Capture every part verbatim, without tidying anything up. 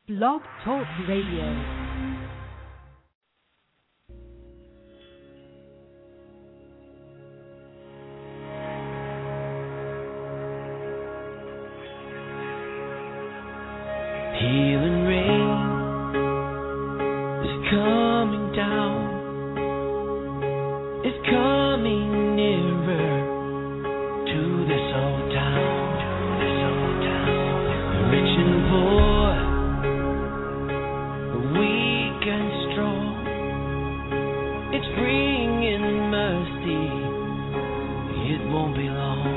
Blog Talk Radio. Healing rain is coming down. It's coming nearer to this old town. To this old town. Rich and poor, weak and strong. It's bringing mercy. It won't be long.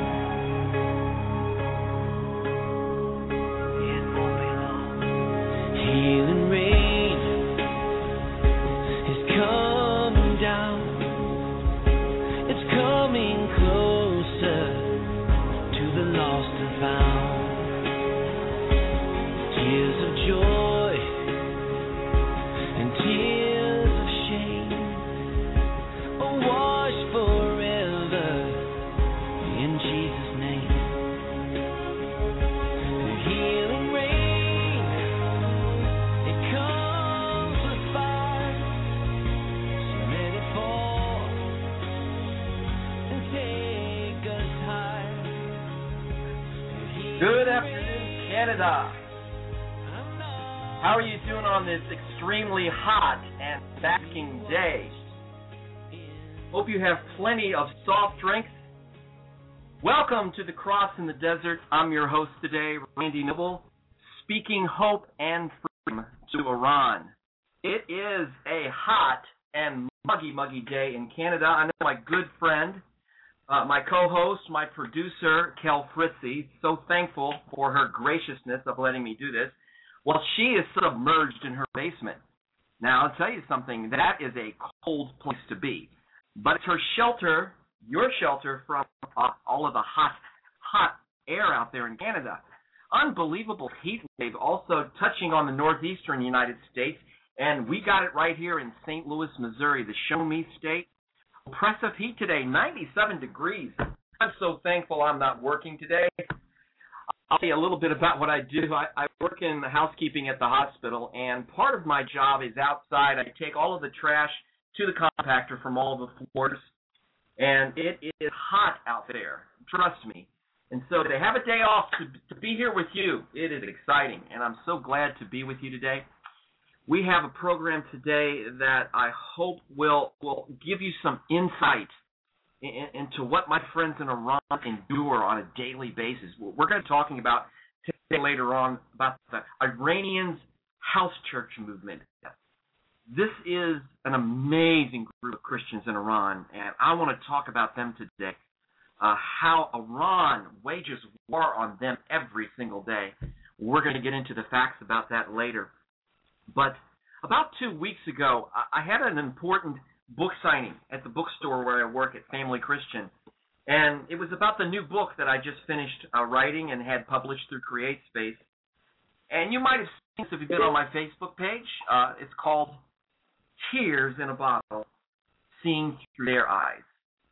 Healing rain is coming down. It's coming closer to the lost and found. Tears of joy and tears of shame are washed forever in Jesus' name. The healing rain, it comes with fire. So let it fall and take us higher. Good afternoon, Canada. How are you doing on this extremely hot and basking day? Hope you have plenty of soft drinks. Welcome to the Cross in the Desert. I'm your host today, Randy Noble, speaking hope and freedom to Iran. It is a hot and muggy, muggy day in Canada. I know my good friend, uh, my co-host, my producer, Kel Fritzy, so thankful for her graciousness of letting me do this. Well, she is submerged in her basement. Now, I'll tell you something, that is a cold place to be. But it's her shelter, your shelter from uh, all of the hot, hot air out there in Canada. Unbelievable heat wave also touching on the northeastern United States, and we got it right here in Saint Louis, Missouri, the Show Me State. Oppressive heat today, ninety-seven degrees. I'm so thankful I'm not working today. I'll tell you a little bit about what I do. I, I work in housekeeping at the hospital, and part of my job is outside. I take all of the trash to the compactor from all of the floors, and it is hot out there. Trust me. And so to have a day off to, to be here with you, it is exciting, and I'm so glad to be with you today. We have a program today that I hope will, will give you some insight into what my friends in Iran endure on a daily basis. We're going to be talking about today later on about the Iranians' house church movement. This is an amazing group of Christians in Iran, and I want to talk about them today, uh, how Iran wages war on them every single day. We're going to get into the facts about that later. But about two weeks ago, I had an important book signing at the bookstore where I work at Family Christian. And it was about the new book that I just finished uh, writing and had published through CreateSpace. And you might have seen this if you've been on my Facebook page. Uh, it's called Tears in a Bottle, Seeing Through Their Eyes.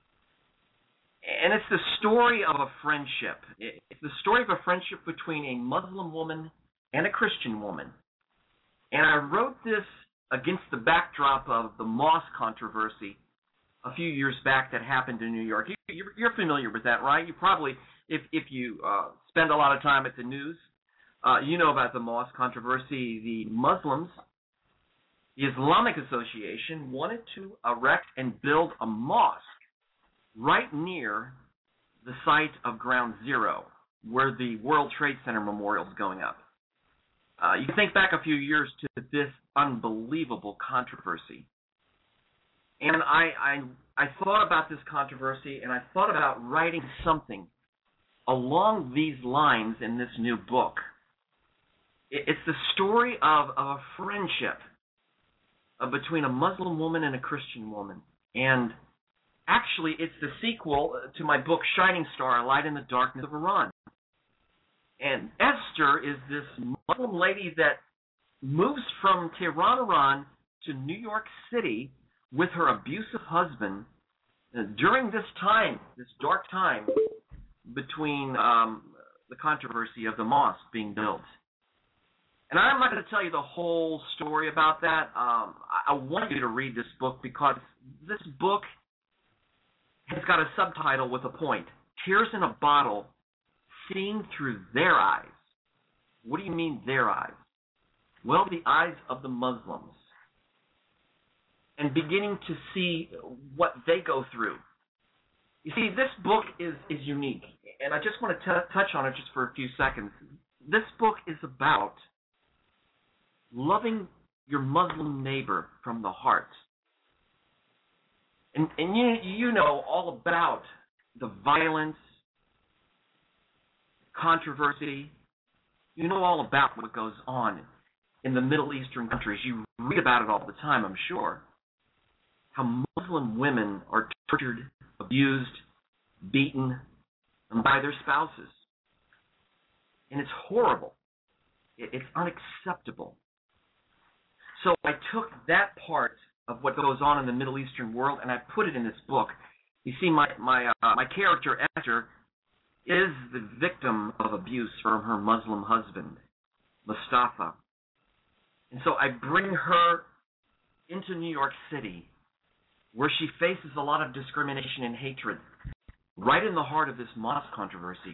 And it's the story of a friendship. It's the story of a friendship between a Muslim woman and a Christian woman. And I wrote this against the backdrop of the mosque controversy a few years back that happened in New York. You, you're familiar with that, right? You probably, if if you uh, spend a lot of time at the news, uh, you know about the mosque controversy. The Muslims, the Islamic Association, wanted to erect and build a mosque right near the site of Ground Zero, where the World Trade Center memorial is going up. Uh, you can think back a few years to this unbelievable controversy. And I, I I thought about this controversy, and I thought about writing something along these lines in this new book. It, it's the story of, of a friendship uh, between a Muslim woman and a Christian woman. And actually, it's the sequel to my book, Shining Star, A Light in the Darkness of Iran. And Esther is this Muslim lady that moves from Tehran, Iran, to New York City with her abusive husband uh, during this time, this dark time between um, the controversy of the mosque being built. And I'm not going to tell you the whole story about that. Um, I, I want you to read this book because this book has got a subtitle with a point. Tears in a Bottle, Seeing Through Their Eyes. What do you mean, their eyes? Well, the eyes of the Muslims. And beginning to see what they go through. You see, this book is, is unique. And I just want to t- touch on it just for a few seconds. This book is about loving your Muslim neighbor from the heart. And, and you, you know all about the violence, controversy. You know all about what goes on in the Middle Eastern countries. You read about it all the time, I'm sure. How Muslim women are tortured, abused, beaten by their spouses. And it's horrible. It's unacceptable. So I took that part of what goes on in the Middle Eastern world and I put it in this book. You see, my my uh, my character Esther is the victim of abuse from her Muslim husband, Mustafa. And so I bring her into New York City, where she faces a lot of discrimination and hatred, right in the heart of this mosque controversy.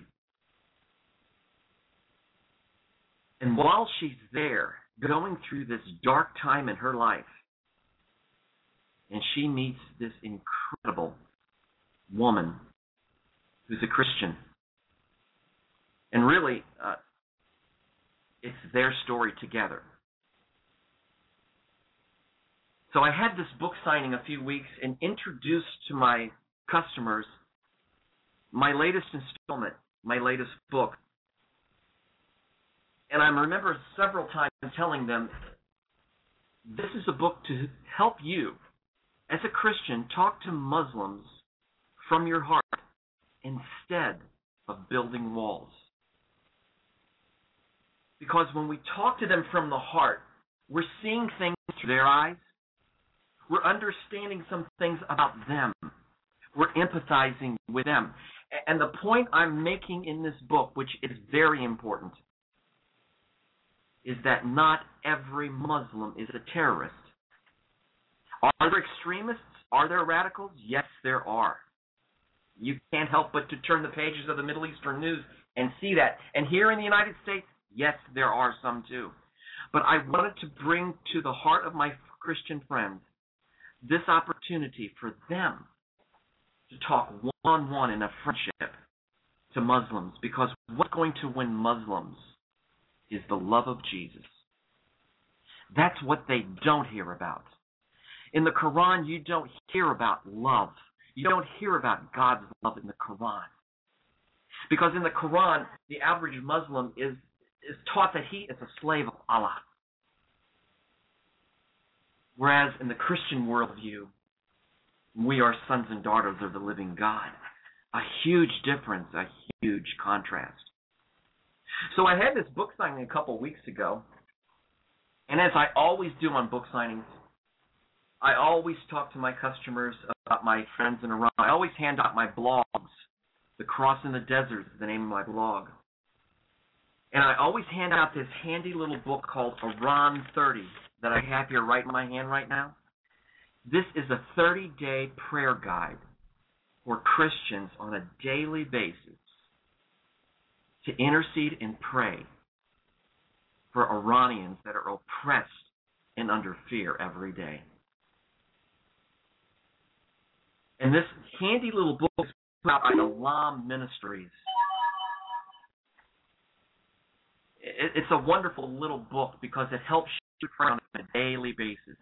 And while she's there, going through this dark time in her life, and she meets this incredible woman who's a Christian. And really, uh, it's their story together. So I had this book signing a few weeks and introduced to my customers my latest installment, my latest book. And I remember several times telling them, this is a book to help you, as a Christian, talk to Muslims from your heart instead of building walls. Because when we talk to them from the heart, we're seeing things through their eyes. We're understanding some things about them. We're empathizing with them. And the point I'm making in this book, which is very important, is that not every Muslim is a terrorist. Are there extremists? Are there radicals? Yes, there are. You can't help but to turn the pages of the Middle Eastern news and see that. And here in the United States, yes, there are some too. But I wanted to bring to the heart of my Christian friends this opportunity for them to talk one-on-one in a friendship to Muslims, because what's going to win Muslims is the love of Jesus. That's what they don't hear about. In the Quran, you don't hear about love. You don't hear about God's love in the Quran. Because in the Quran, the average Muslim is, is taught that he is a slave of Allah. Whereas in the Christian worldview, we are sons and daughters of the living God. A huge difference, a huge contrast. So I had this book signing a couple weeks ago, and as I always do on book signings, I always talk to my customers about my friends in Iran. I always hand out my blogs. The Cross in the Desert is the name of my blog. And I always hand out this handy little book called Iran thirty that I have here right in my hand right now. This is a thirty-day prayer guide for Christians on a daily basis to intercede and pray for Iranians that are oppressed and under fear every day. And this handy little book is put out by Alam Ministries. It's a wonderful little book because it helps you pray on a daily basis.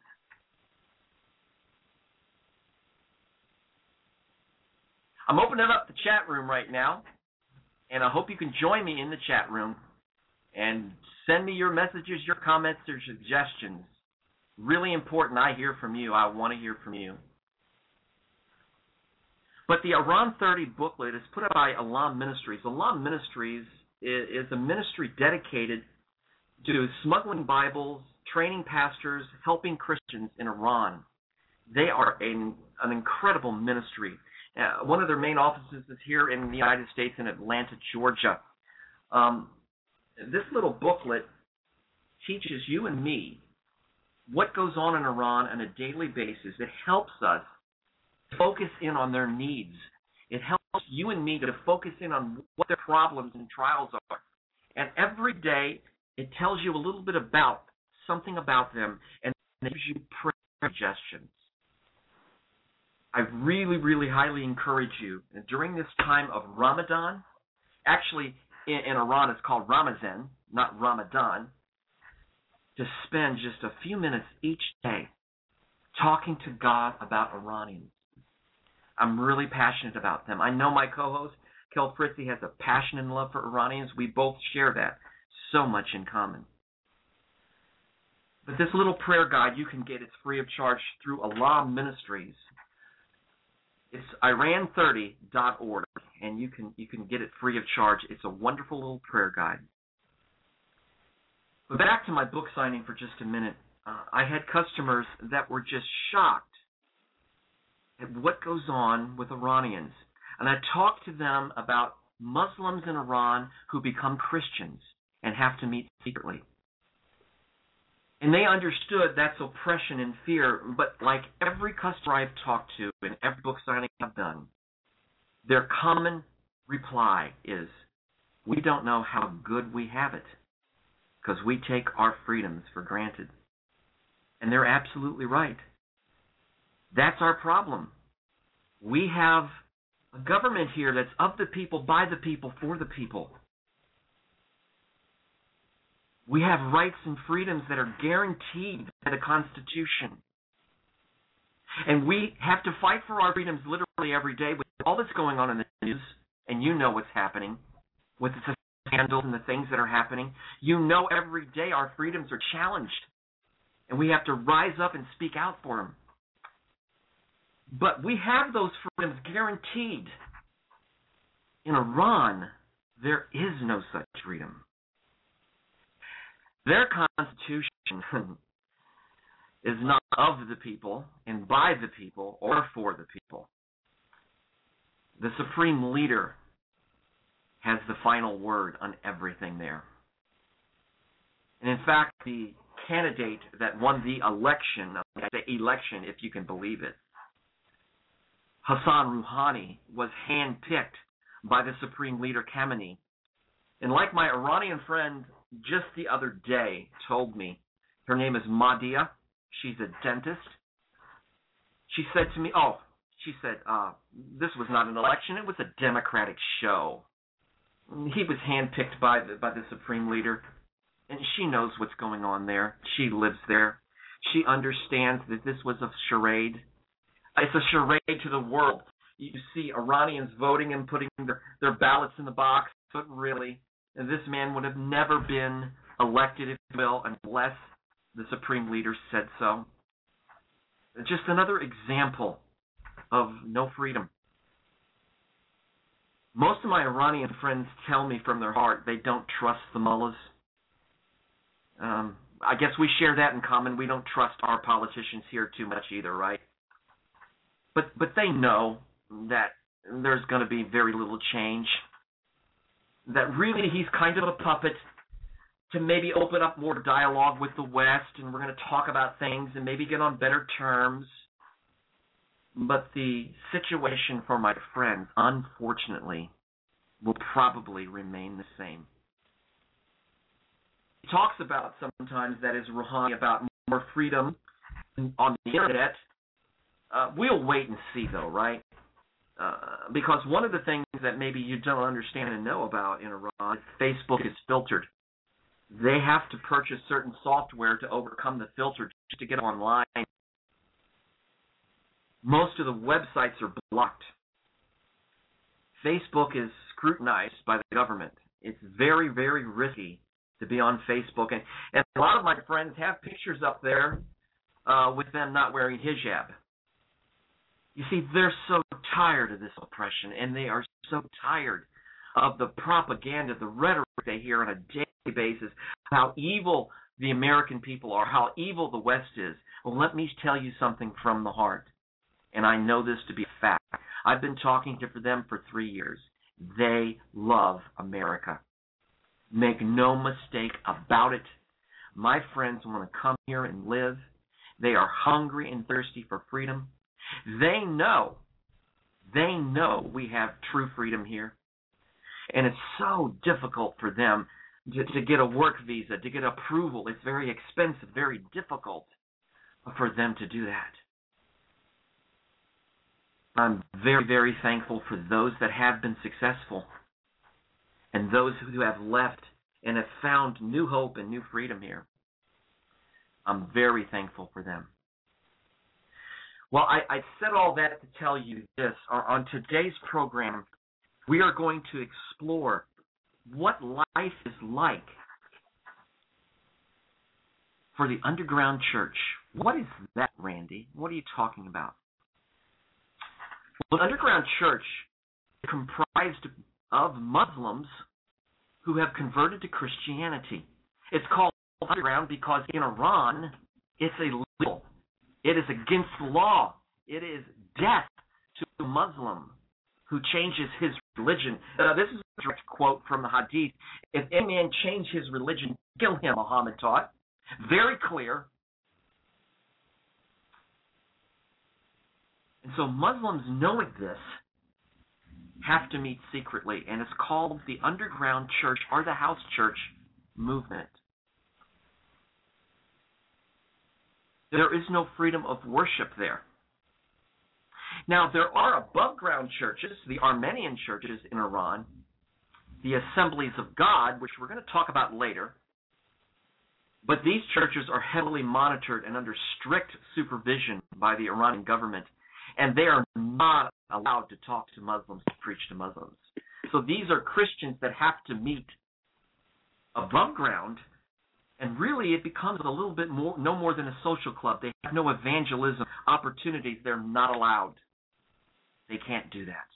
I'm opening up the chat room right now, and I hope you can join me in the chat room and send me your messages, your comments, your suggestions. Really important. I hear from you. I want to hear from you. But the Iran thirty booklet is put out by Alam Ministries. Alam Ministries is a ministry dedicated to smuggling Bibles, training pastors, helping Christians in Iran. They are an, an incredible ministry. Uh, one of their main offices is here in the United States in Atlanta, Georgia. Um, this little booklet teaches you and me what goes on in Iran on a daily basis. It helps us focus in on their needs. It helps you and me to focus in on what their problems and trials are. And every day, it tells you a little bit about something about them, and it gives you prayer suggestions. I really, really highly encourage you, during this time of Ramadan, actually in, in Iran it's called Ramazan, not Ramadan, to spend just a few minutes each day talking to God about Iranians. I'm really passionate about them. I know my co-host, Kel Fritzy, has a passion and love for Iranians. We both share that so much in common. But this little prayer guide, you can get. It's free of charge through Allah Ministries. It's Iran thirty dot org, and you can you can get it free of charge. It's a wonderful little prayer guide. But back to my book signing for just a minute. Uh, I had customers that were just shocked at what goes on with Iranians. And I talked to them about Muslims in Iran who become Christians and have to meet secretly. And they understood that's oppression and fear, but like every customer I've talked to and every book signing I've done, their common reply is, we don't know how good we have it because we take our freedoms for granted. And they're absolutely right. That's our problem. We have a government here that's of the people, by the people, for the people. We have rights and freedoms that are guaranteed by the Constitution. And we have to fight for our freedoms literally every day with all that's going on in the news, and you know what's happening with the scandals and the things that are happening. You know every day our freedoms are challenged, and we have to rise up and speak out for them. But we have those freedoms guaranteed. In Iran, there is no such freedom. Their constitution is not of the people and by the people or for the people. The supreme leader has the final word on everything there. And in fact, the candidate that won the election, the election if you can believe it, Hassan Rouhani, was handpicked by the supreme leader Khamenei. And like my Iranian friend just the other day told me, her name is Mahdia, she's a dentist. She said to me, oh, she said, uh, this was not an election, it was a democratic show. He was handpicked by the, by the supreme leader, and she knows what's going on there. She lives there. She understands that this was a charade. It's a charade to the world. You see Iranians voting and putting their, their ballots in the box, but really, this man would have never been elected, if you will, unless the supreme leader said so. Just another example of no freedom. Most of my Iranian friends tell me from their heart they don't trust the mullahs. Um, I guess we share that in common. We don't trust our politicians here too much either, right? But but they know that there's going to be very little change. That really he's kind of a puppet to maybe open up more dialogue with the West, and we're going to talk about things and maybe get on better terms. But the situation for my friends, unfortunately, will probably remain the same. He talks about sometimes, that is Rouhani, about more freedom on the internet. Uh, we'll wait and see, though, right? Uh, because one of the things that maybe you don't understand and know about in Iran is Facebook is filtered. They have to purchase certain software to overcome the filter just to get online. Most of the websites are blocked. Facebook is scrutinized by the government. It's very, very risky to be on Facebook. And, and a lot of my friends have pictures up there uh, with them not wearing hijab. You see, they're so tired of this oppression, and they are so tired of the propaganda, the rhetoric they hear on a daily basis, how evil the American people are, how evil the West is. Well, let me tell you something from the heart, and I know this to be a fact. I've been talking to them for three years. They love America. Make no mistake about it. My friends want to come here and live. They are hungry and thirsty for freedom. They know, they know we have true freedom here. And it's so difficult for them to, to get a work visa, to get approval. It's very expensive, very difficult for them to do that. I'm very, very thankful for those that have been successful and those who have left and have found new hope and new freedom here. I'm very thankful for them. Well, I, I said all that to tell you this. On today's program, we are going to explore what life is like for the underground church. What is that, Randy? What are you talking about? Well, the underground church is comprised of Muslims who have converted to Christianity. It's called underground because in Iran, it's illegal. It is against the law. It is death to a Muslim who changes his religion. Uh, this is a direct quote from the Hadith. If any man change his religion, kill him, Muhammad taught. Very clear. And so Muslims, knowing this, have to meet secretly, and it's called the underground church or the house church movement. There is no freedom of worship there. Now, there are above-ground churches, the Armenian churches in Iran, the Assemblies of God, which we're going to talk about later. But these churches are heavily monitored and under strict supervision by the Iranian government, and they are not allowed to talk to Muslims, to preach to Muslims. So these are Christians that have to meet above ground, and really it becomes a little bit more, no more than a social club. They have no evangelism opportunities. They're not allowed. They can't do that.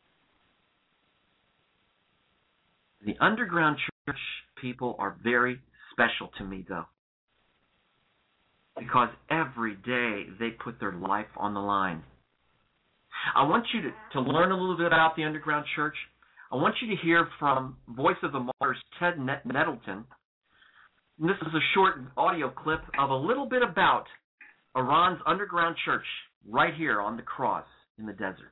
The underground church people are very special to me, though, because every day they put their life on the line. I want you to, to learn a little bit about the underground church. I want you to hear from Voice of the Martyrs, Ted Nettleton. And this is a short audio clip of a little bit about Iran's underground church right here on the cross in the desert.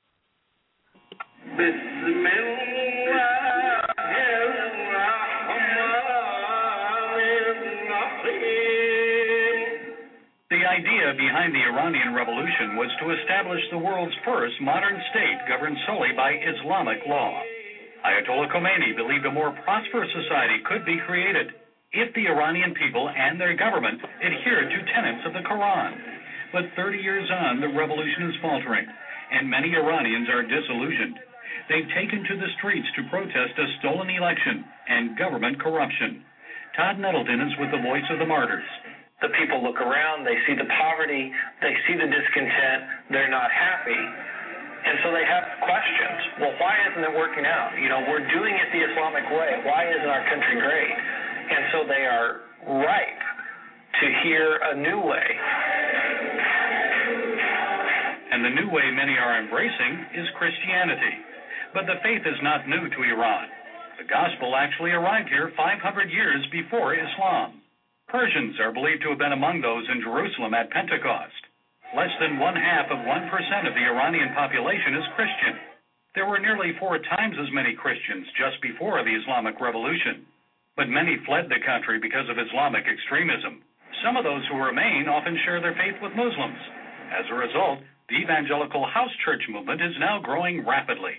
The idea behind the Iranian Revolution was to establish the world's first modern state governed solely by Islamic law. Ayatollah Khomeini believed a more prosperous society could be created if the Iranian people and their government adhered to tenets of the Quran. But thirty years on, the revolution is faltering, and many Iranians are disillusioned. They've taken to the streets to protest a stolen election and government corruption. Todd Nettleton is with the Voice of the Martyrs. The people look around, they see the poverty, they see the discontent, they're not happy, and so they have questions. Well, why isn't it working out? You know, we're doing it the Islamic way. Why isn't our country great? And so they are ripe to hear a new way. And the new way many are embracing is Christianity. But the faith is not new to Iran. The gospel actually arrived here five hundred years before Islam. Persians are believed to have been among those in Jerusalem at Pentecost. Less than one half of one percent of the Iranian population is Christian. There were nearly four times as many Christians just before the Islamic Revolution. But many fled the country because of Islamic extremism. Some of those who remain often share their faith with Muslims. As a result, the evangelical house church movement is now growing rapidly.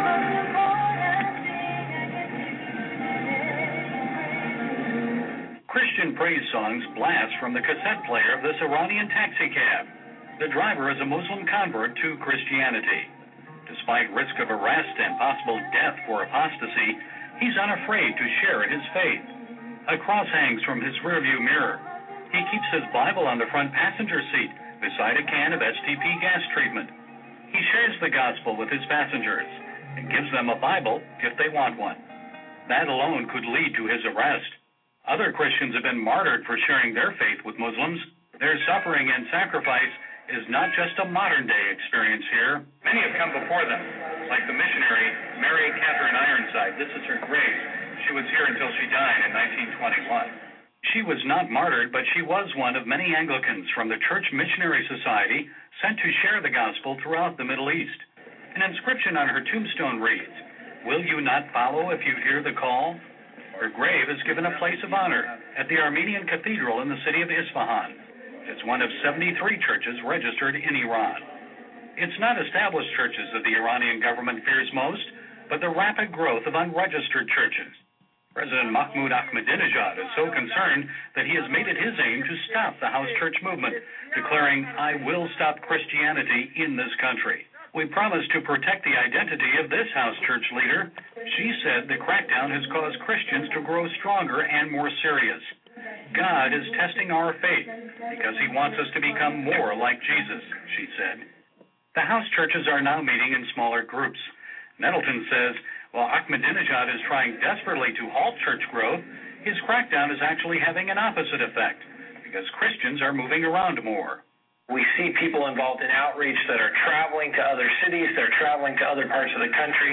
Christian praise songs blast from the cassette player of this Iranian taxi cab. The driver is a Muslim convert to Christianity. Despite risk of arrest and possible death for apostasy, he's unafraid to share his faith. A cross hangs from his rearview mirror. He keeps his Bible on the front passenger seat beside a can of S T P gas treatment. He shares the gospel with his passengers and gives them a Bible if they want one. That alone could lead to his arrest. Other Christians have been martyred for sharing their faith with Muslims. Their suffering and sacrifice is not just a modern-day experience here. Many have come before them, like the missionary Mary Catherine Ironside. This is her grave. She was here until she died in nineteen twenty-one. She was not martyred, but she was one of many Anglicans from the Church Missionary Society sent to share the gospel throughout the Middle East. An inscription on her tombstone reads, "Will you not follow if you hear the call?" Her grave is given a place of honor at the Armenian Cathedral in the city of Isfahan. It's one of seventy-three churches registered in Iran. It's not established churches that the Iranian government fears most, but the rapid growth of unregistered churches. President Mahmoud Ahmadinejad is so concerned that he has made it his aim to stop the house church movement, declaring, "I will stop Christianity in this country." We promise to protect the identity of this house church leader. She said the crackdown has caused Christians to grow stronger and more serious. God is testing our faith because he wants us to become more like Jesus, she said. The house churches are now meeting in smaller groups. Nettleton says, while Ahmadinejad is trying desperately to halt church growth, his crackdown is actually having an opposite effect because Christians are moving around more. We see people involved in outreach that are traveling to other cities, they're traveling to other parts of the country,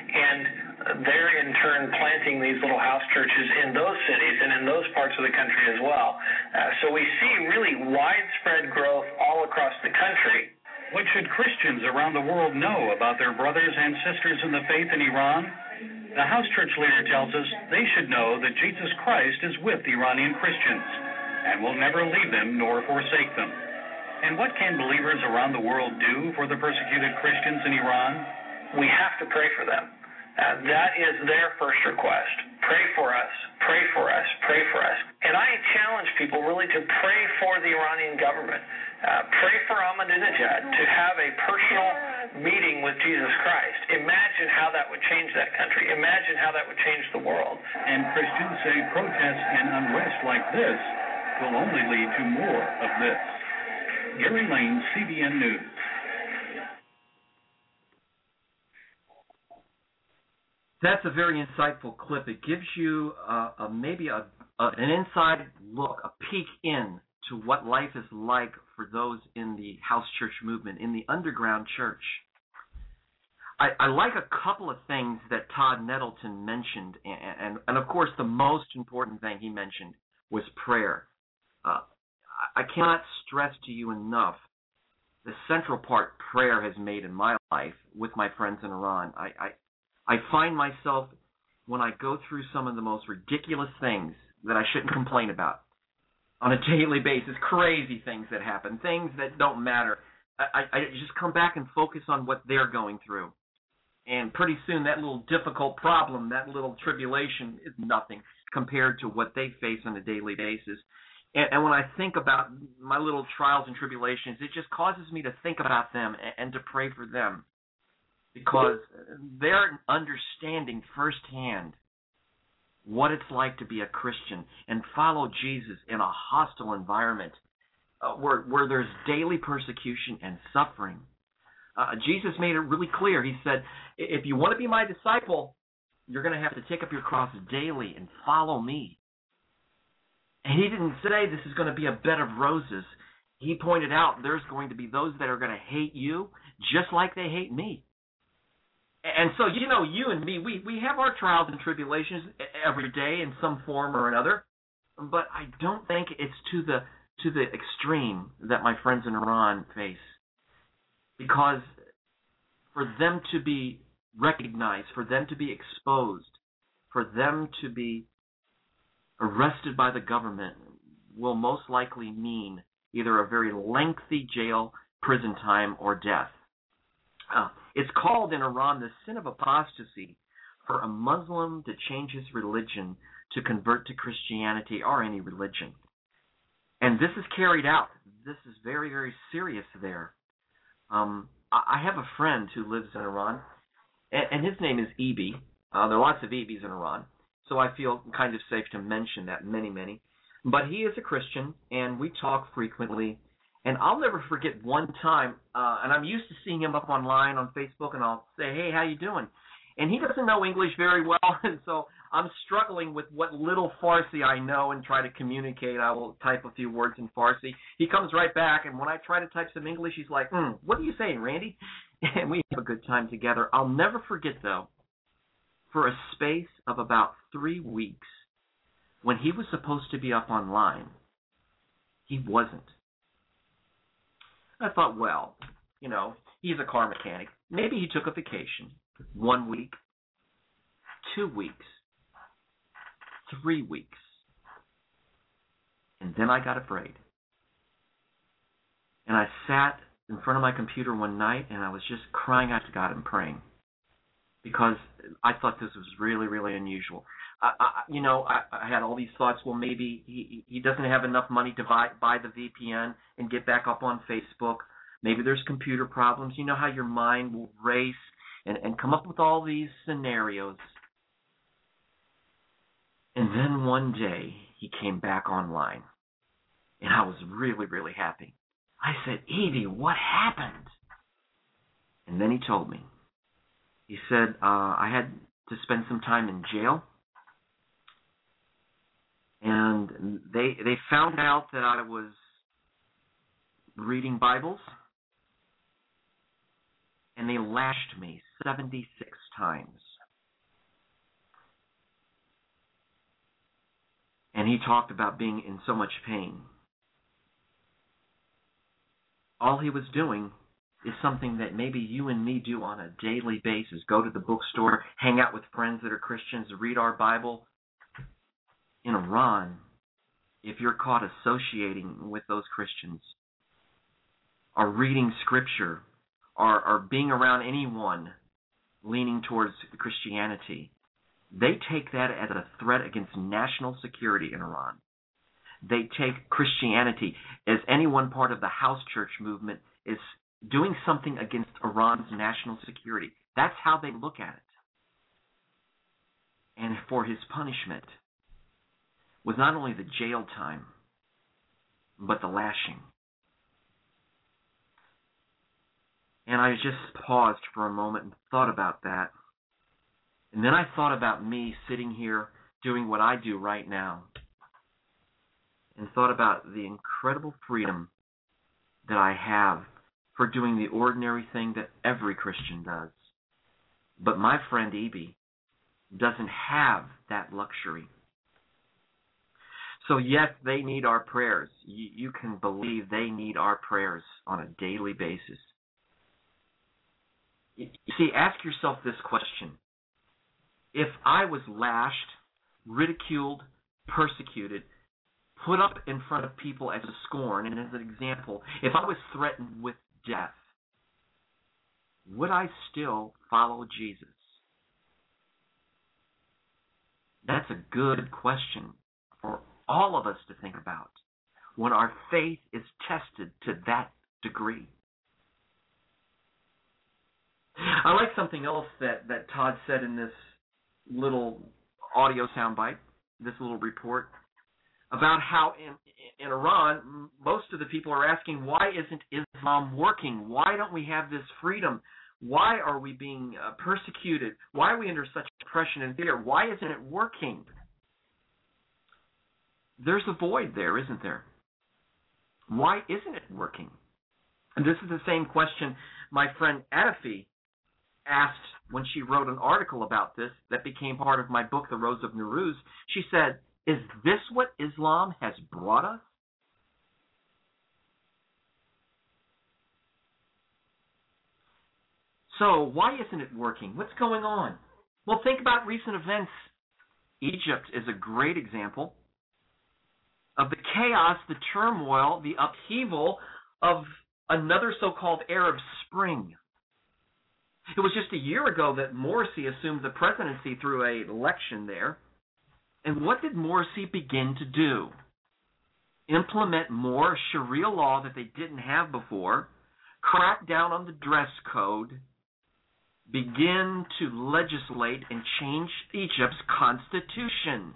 and they're in turn planting these little house churches in those cities and in those parts of the country as well. Uh, so we see really widespread growth all across the country. What should Christians around the world know about their brothers and sisters in the faith in Iran? The house church leader tells us they should know that Jesus Christ is with Iranian Christians and will never leave them nor forsake them. And what can believers around the world do for the persecuted Christians in Iran? We have to pray for them. Uh, that is their first request. Pray for us, pray for us, pray for us. And I challenge people really to pray for the Iranian government. Uh, pray for Ahmadinejad to have a personal meeting with Jesus Christ. Imagine how that would change that country. Imagine how that would change the world. And Christians say protests and unrest like this will only lead to more of this. Gary Lane, C B N News. That's a very insightful clip. It gives you uh, a, maybe a, a, an inside look, a peek in to what life is like for those in the house church movement, in the underground church. I, I like a couple of things that Todd Nettleton mentioned, and, and, and of course the most important thing he mentioned was prayer. Uh, I cannot stress to you enough the central part prayer has made in my life with my friends in Iran. I, I I find myself, when I go through some of the most ridiculous things that I shouldn't complain about on a daily basis, crazy things that happen, things that don't matter, I, I just come back and focus on what they're going through. And pretty soon that little difficult problem, that little tribulation is nothing compared to what they face on a daily basis. And, and when I think about my little trials and tribulations, it just causes me to think about them and, and to pray for them, because they're understanding firsthand what it's like to be a Christian and follow Jesus in a hostile environment uh, where, where there's daily persecution and suffering. Uh, Jesus made it really clear. He said, if you want to be my disciple, you're going to have to take up your cross daily and follow me. And he didn't say this is going to be a bed of roses. He pointed out there's going to be those that are going to hate you just like they hate me. And so, you know, you and me, we, we have our trials and tribulations every day in some form or another, but I don't think it's to the to the extreme that my friends in Iran face. Because for them to be recognized, for them to be exposed, for them to be arrested by the government will most likely mean either a very lengthy jail, prison time, or death. Uh, it's called in Iran the sin of apostasy for a Muslim to change his religion to convert to Christianity or any religion. And this is carried out. This is very, very serious there. Um, I have a friend who lives in Iran, and, and his name is Ebi. Uh, there are lots of Ebis in Iran, so I feel kind of safe to mention that, many, many. But he is a Christian, and we talk frequently. And I'll never forget one time, uh, and I'm used to seeing him up online on Facebook, and I'll say, hey, how you doing? And he doesn't know English very well, and so I'm struggling with what little Farsi I know and try to communicate. I will type a few words in Farsi. He comes right back, and when I try to type some English, he's like, mm, what are you saying, Randy? And we have a good time together. I'll never forget, though, for a space of about three weeks, when he was supposed to be up online, he wasn't. I thought, well, you know, he's a car mechanic. Maybe he took a vacation. One week, two weeks, three weeks. And then I got afraid. And I sat in front of my computer one night and I was just crying out to God and praying. Because I thought this was really, really unusual. I, I, you know, I, I had all these thoughts. Well, maybe he, he doesn't have enough money to buy, buy the V P N and get back up on Facebook. Maybe there's computer problems. You know how your mind will race and, and come up with all these scenarios. And then one day he came back online. And I was really, really happy. I said, Evie, what happened? And then he told me. He said, uh, I had to spend some time in jail. And they they found out that I was reading Bibles. And they lashed me seventy-six times. And he talked about being in so much pain. All he was doing is something that maybe you and me do on a daily basis. Go to the bookstore, hang out with friends that are Christians, read our Bible. In Iran, if you're caught associating with those Christians, or reading Scripture, or, or being around anyone leaning towards Christianity, they take that as a threat against national security in Iran. They take Christianity as any one part of the house church movement is doing something against Iran's national security. That's how they look at it. And for his punishment was not only the jail time, but the lashing. And I just paused for a moment and thought about that. And then I thought about me sitting here doing what I do right now. And thought about the incredible freedom that I have for doing the ordinary thing that every Christian does. But my friend Evie doesn't have that luxury. So yes, they need our prayers. You, you can believe they need our prayers on a daily basis. You see, ask yourself this question. If I was lashed, ridiculed, persecuted, put up in front of people as a scorn and as an example, if I was threatened with death, would I still follow Jesus? That's a good question for all of us to think about when our faith is tested to that degree. I like something else that, that Todd said in this little audio soundbite, this little report, about how in, in Iran, most of the people are asking, why isn't Islam working? Why don't we have this freedom? Why are we being uh, persecuted? Why are we under such oppression and fear? Why isn't it working? There's a void there, isn't there? Why isn't it working? And this is the same question my friend Adafi asked when she wrote an article about this that became part of my book, The Rose of Nuruz. She said, is this what Islam has brought us? So why isn't it working? What's going on? Well, think about recent events. Egypt is a great example of the chaos, the turmoil, the upheaval of another so-called Arab Spring. It was just a year ago that Morsi assumed the presidency through an election there. And what did Morsi begin to do? Implement more Sharia law that they didn't have before, crack down on the dress code, begin to legislate and change Egypt's constitution.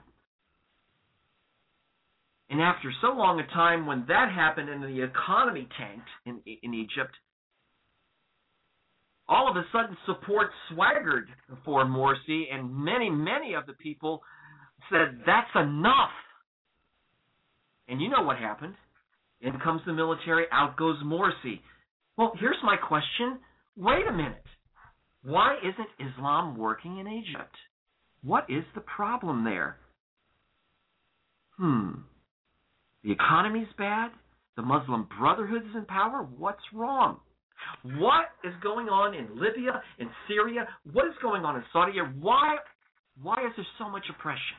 And after so long a time when that happened and the economy tanked in, in Egypt, all of a sudden support swaggered for Morsi, and many, many of the people said, that's enough. And you know what happened. In comes the military, out goes Morsi. Well, here's my question. Wait a minute. Why isn't Islam working in Egypt? What is the problem there? Hmm. The economy's bad? The Muslim Brotherhood is in power? What's wrong? What is going on in Libya, in Syria? What is going on in Saudi Arabia? Why, why is there so much oppression?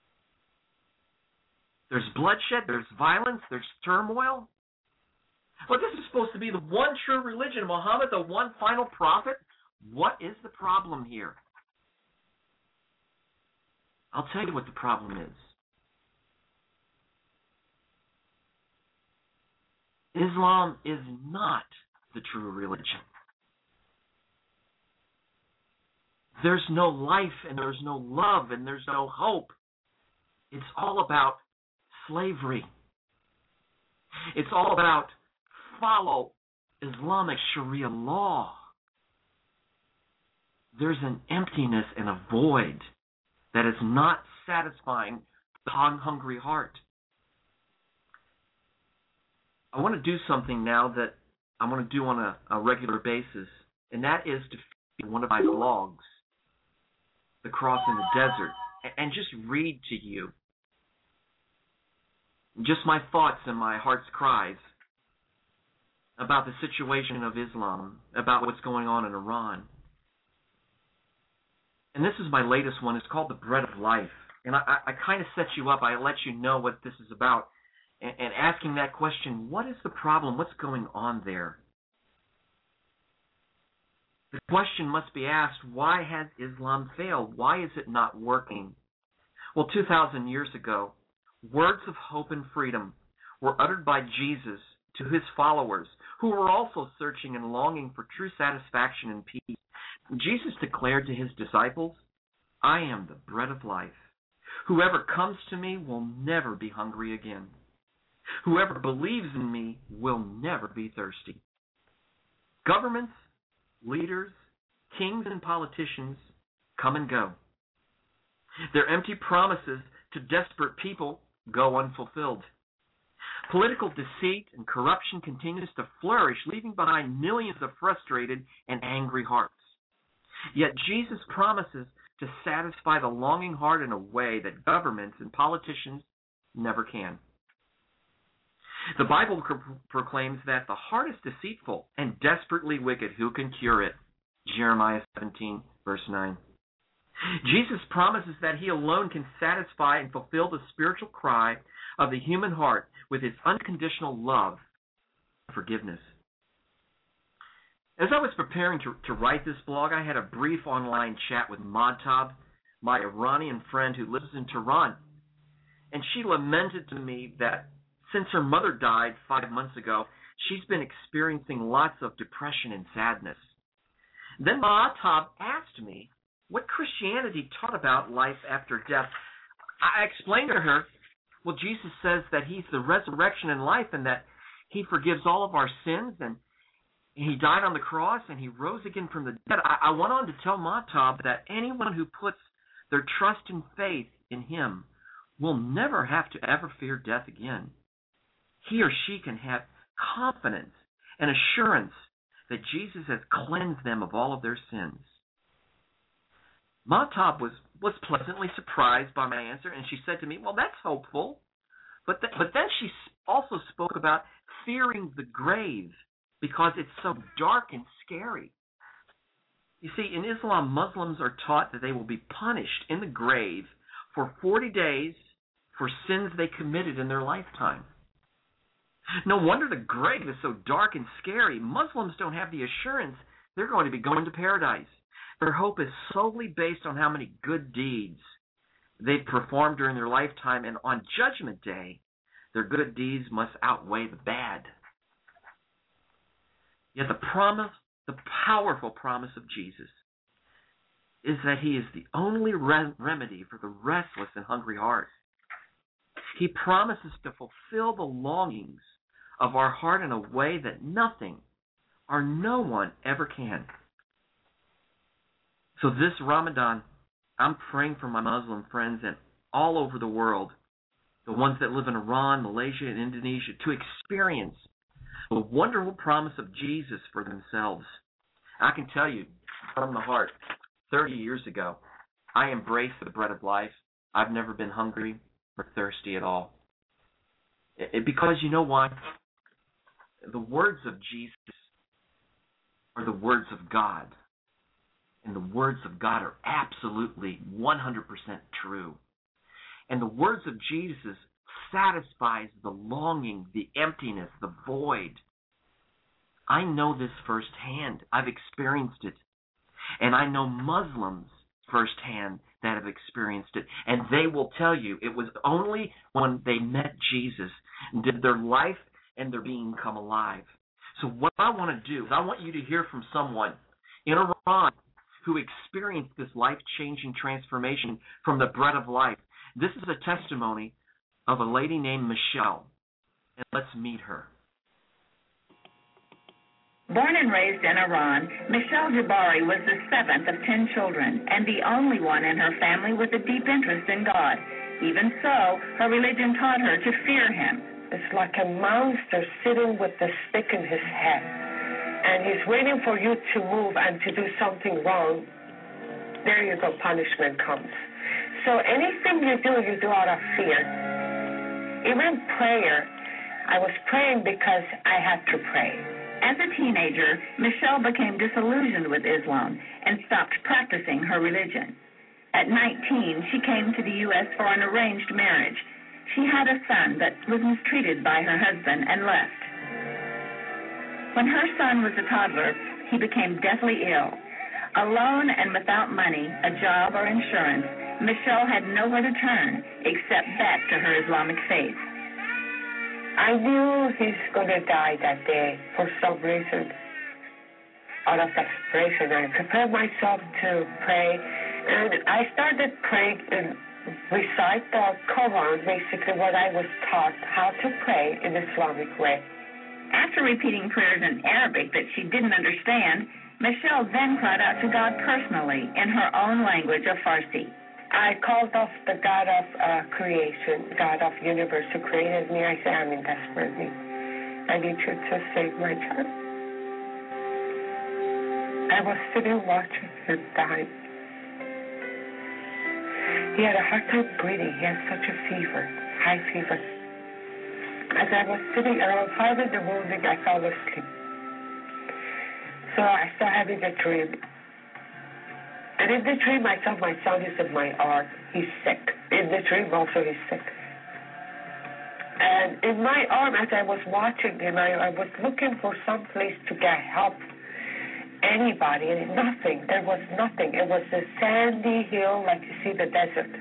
There's bloodshed, there's violence, there's turmoil. Well, this is supposed to be the one true religion, Muhammad, the one final prophet. What is the problem here? I'll tell you what the problem is. Islam is not the true religion. There's no life and there's no love and there's no hope. It's all about slavery. It's all about follow Islamic Sharia law. There's an emptiness and a void that is not satisfying the hungry heart. I want to do something now that I want to do on a, a regular basis, and that is to feed one of my blogs, The Cross in the Desert, and just read to you just my thoughts and my heart's cries about the situation of Islam, about what's going on in Iran. And this is my latest one. It's called The Bread of Life. And I, I, I kind of set you up. I let you know what this is about. And, and asking that question, what is the problem? What's going on there? The question must be asked, why has Islam failed? Why is it not working? Well, two thousand years ago, words of hope and freedom were uttered by Jesus to his followers, who were also searching and longing for true satisfaction and peace. Jesus declared to his disciples, I am the bread of life. Whoever comes to me will never be hungry again. Whoever believes in me will never be thirsty. Governments, leaders, kings, and politicians come and go. Their empty promises to desperate people go unfulfilled. Political deceit and corruption continues to flourish, leaving behind millions of frustrated and angry hearts. Yet Jesus promises to satisfy the longing heart in a way that governments and politicians never can. The Bible pro- proclaims that the heart is deceitful and desperately wicked. Who can cure it? Jeremiah seventeen, verse nine. Jesus promises that he alone can satisfy and fulfill the spiritual cry of the human heart with his unconditional love and forgiveness. As I was preparing to, to write this blog, I had a brief online chat with Mahtab, my Iranian friend who lives in Tehran. And she lamented to me that since her mother died five months ago, she's been experiencing lots of depression and sadness. Then Mahtab asked me what Christianity taught about life after death. I explained to her, well, Jesus says that he's the resurrection and life and that he forgives all of our sins and he died on the cross and he rose again from the dead. I, I went on to tell Mahtab that anyone who puts their trust and faith in him will never have to ever fear death again. He or she can have confidence and assurance that Jesus has cleansed them of all of their sins. Mahtab was, was pleasantly surprised by my answer, and she said to me, well, that's hopeful. But, th- but then she also spoke about fearing the grave because it's so dark and scary. You see, in Islam, Muslims are taught that they will be punished in the grave for forty days for sins they committed in their lifetime. No wonder the grave is so dark and scary. Muslims don't have the assurance they're going to be going to paradise. Their hope is solely based on how many good deeds they've performed during their lifetime, and on Judgment Day, their good deeds must outweigh the bad. Yet the promise, the powerful promise of Jesus, is that he is the only re- remedy for the restless and hungry heart. He promises to fulfill the longings of our heart in a way that nothing or no one ever can. So this Ramadan, I'm praying for my Muslim friends and all over the world, the ones that live in Iran, Malaysia, and Indonesia, to experience the wonderful promise of Jesus for themselves. I can tell you from the heart, thirty years ago, I embraced the bread of life. I've never been hungry or thirsty at all. It, it, because you know what? The words of Jesus are the words of God. And the words of God are absolutely one hundred percent true. And the words of Jesus satisfies the longing, the emptiness, the void. I know this firsthand. I've experienced it. And I know Muslims firsthand that have experienced it. And they will tell you it was only when they met Jesus did their life and their being come alive. So what I want to do is I want you to hear from someone in Iran who experienced this life-changing transformation from the bread of life. This is a testimony of a lady named Michelle. And let's meet her. Born and raised in Iran, Michelle Jabari was the seventh of ten children and the only one in her family with a deep interest in God. Even so, her religion taught her to fear Him. It's like a monster sitting with the stick in his head, and he's waiting for you to move and to do something wrong. There you go, punishment comes. So anything you do, you do out of fear. Even prayer, I was praying because I had to pray. As a teenager, Michelle became disillusioned with Islam and stopped practicing her religion. At nineteen, she came to the U S for an arranged marriage. She had a son that was mistreated by her husband and left. When her son was a toddler, he became deathly ill. Alone and without money, a job, or insurance, Michelle had nowhere to turn except back to her Islamic faith. I knew he's going to die that day for some reason. Out of desperation, I prepared myself to pray, and I started praying and recite the Quran, basically what I was taught how to pray in Islamic way. After repeating prayers in Arabic that she didn't understand, Michelle then cried out to God personally in her own language of Farsi. I called off the God of uh, creation, God of universe who created me. I said, I'm in desperate need. I need you to save my child. I was sitting watching him die. He had a hard time breathing. He had such a fever, high fever. As I was sitting around five in the morning, I fell asleep. So I started having a dream. And in the dream, I saw my son is in my arm. He's sick. In the dream, also, he's sick. And in my arm, as I was watching him, I, I was looking for some place to get help. Anybody, and nothing. There was nothing. It was a sandy hill, like you see the desert.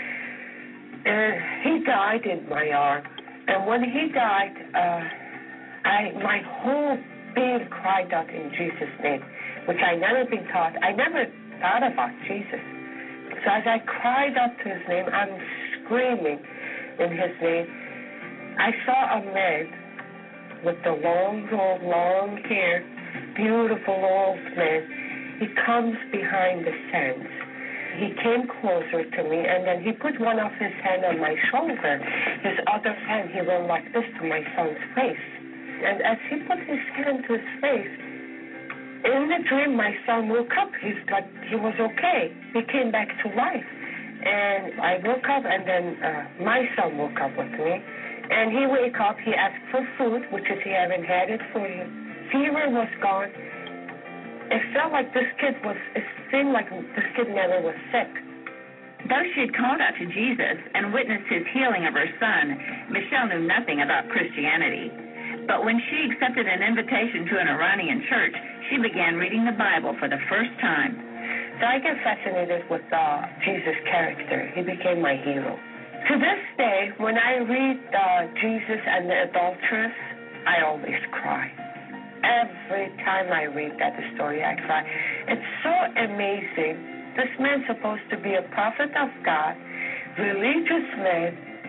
And he died in my arm. And when he died, uh, I my whole being cried out in Jesus' name, which I never been taught. I never thought about Jesus. So as I cried out to his name, I'm screaming in his name. I saw a man with the long, long, long hair, beautiful old man. He comes behind the sands. He came closer to me, and then he put one of his hand on my shoulder. His other hand, he went like this to my son's face. And as he put his hand to his face, in the dream, my son woke up. He's like, he was okay. He came back to life. And I woke up, and then uh, my son woke up with me. And he woke up, he asked for food, which is he haven't had it for him. Fever was gone. It felt like this kid was, it seemed like this kid never was sick. Though she had called out to Jesus and witnessed his healing of her son, Michelle knew nothing about Christianity. But when she accepted an invitation to an Iranian church, she began reading the Bible for the first time. So I get fascinated with uh, Jesus' character. He became my hero. To this day, when I read uh, Jesus and the adulteress, I always cry. Every time I read that story, I cry. It's so amazing. This man's supposed to be a prophet of God, religious man,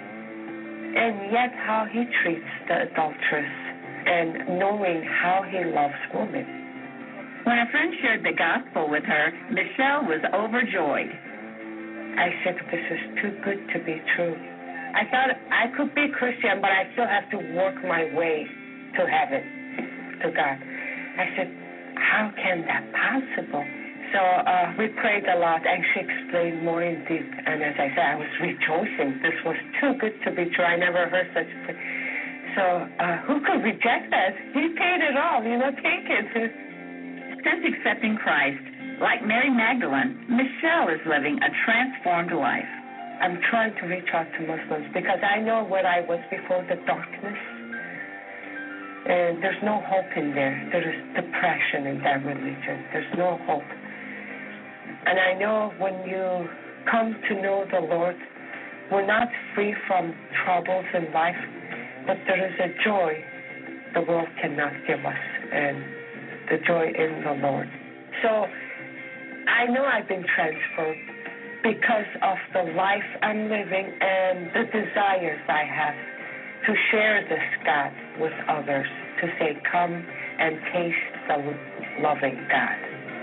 and yet how he treats the adulteress and knowing how he loves women. When a friend shared the gospel with her, Michelle was overjoyed. I said, this is too good to be true. I thought I could be Christian, but I still have to work my way to heaven, to God. I said, how can that possible? So uh, we prayed a lot, and she explained more in deep. And as I said, I was rejoicing. This was too good to be true. I never heard such a thing. So uh, who could reject that? He paid it all. You know, take it. Since accepting Christ, like Mary Magdalene, Michelle is living a transformed life. I'm trying to reach out to Muslims because I know where I was before, the darkness. And there's no hope in there. There is depression in that religion. There's no hope. And I know when you come to know the Lord, we're not free from troubles in life, but there is a joy the world cannot give us, and the joy in the Lord. So I know I've been transformed because of the life I'm living and the desires I have to share this God with others, to say, come and taste the loving God.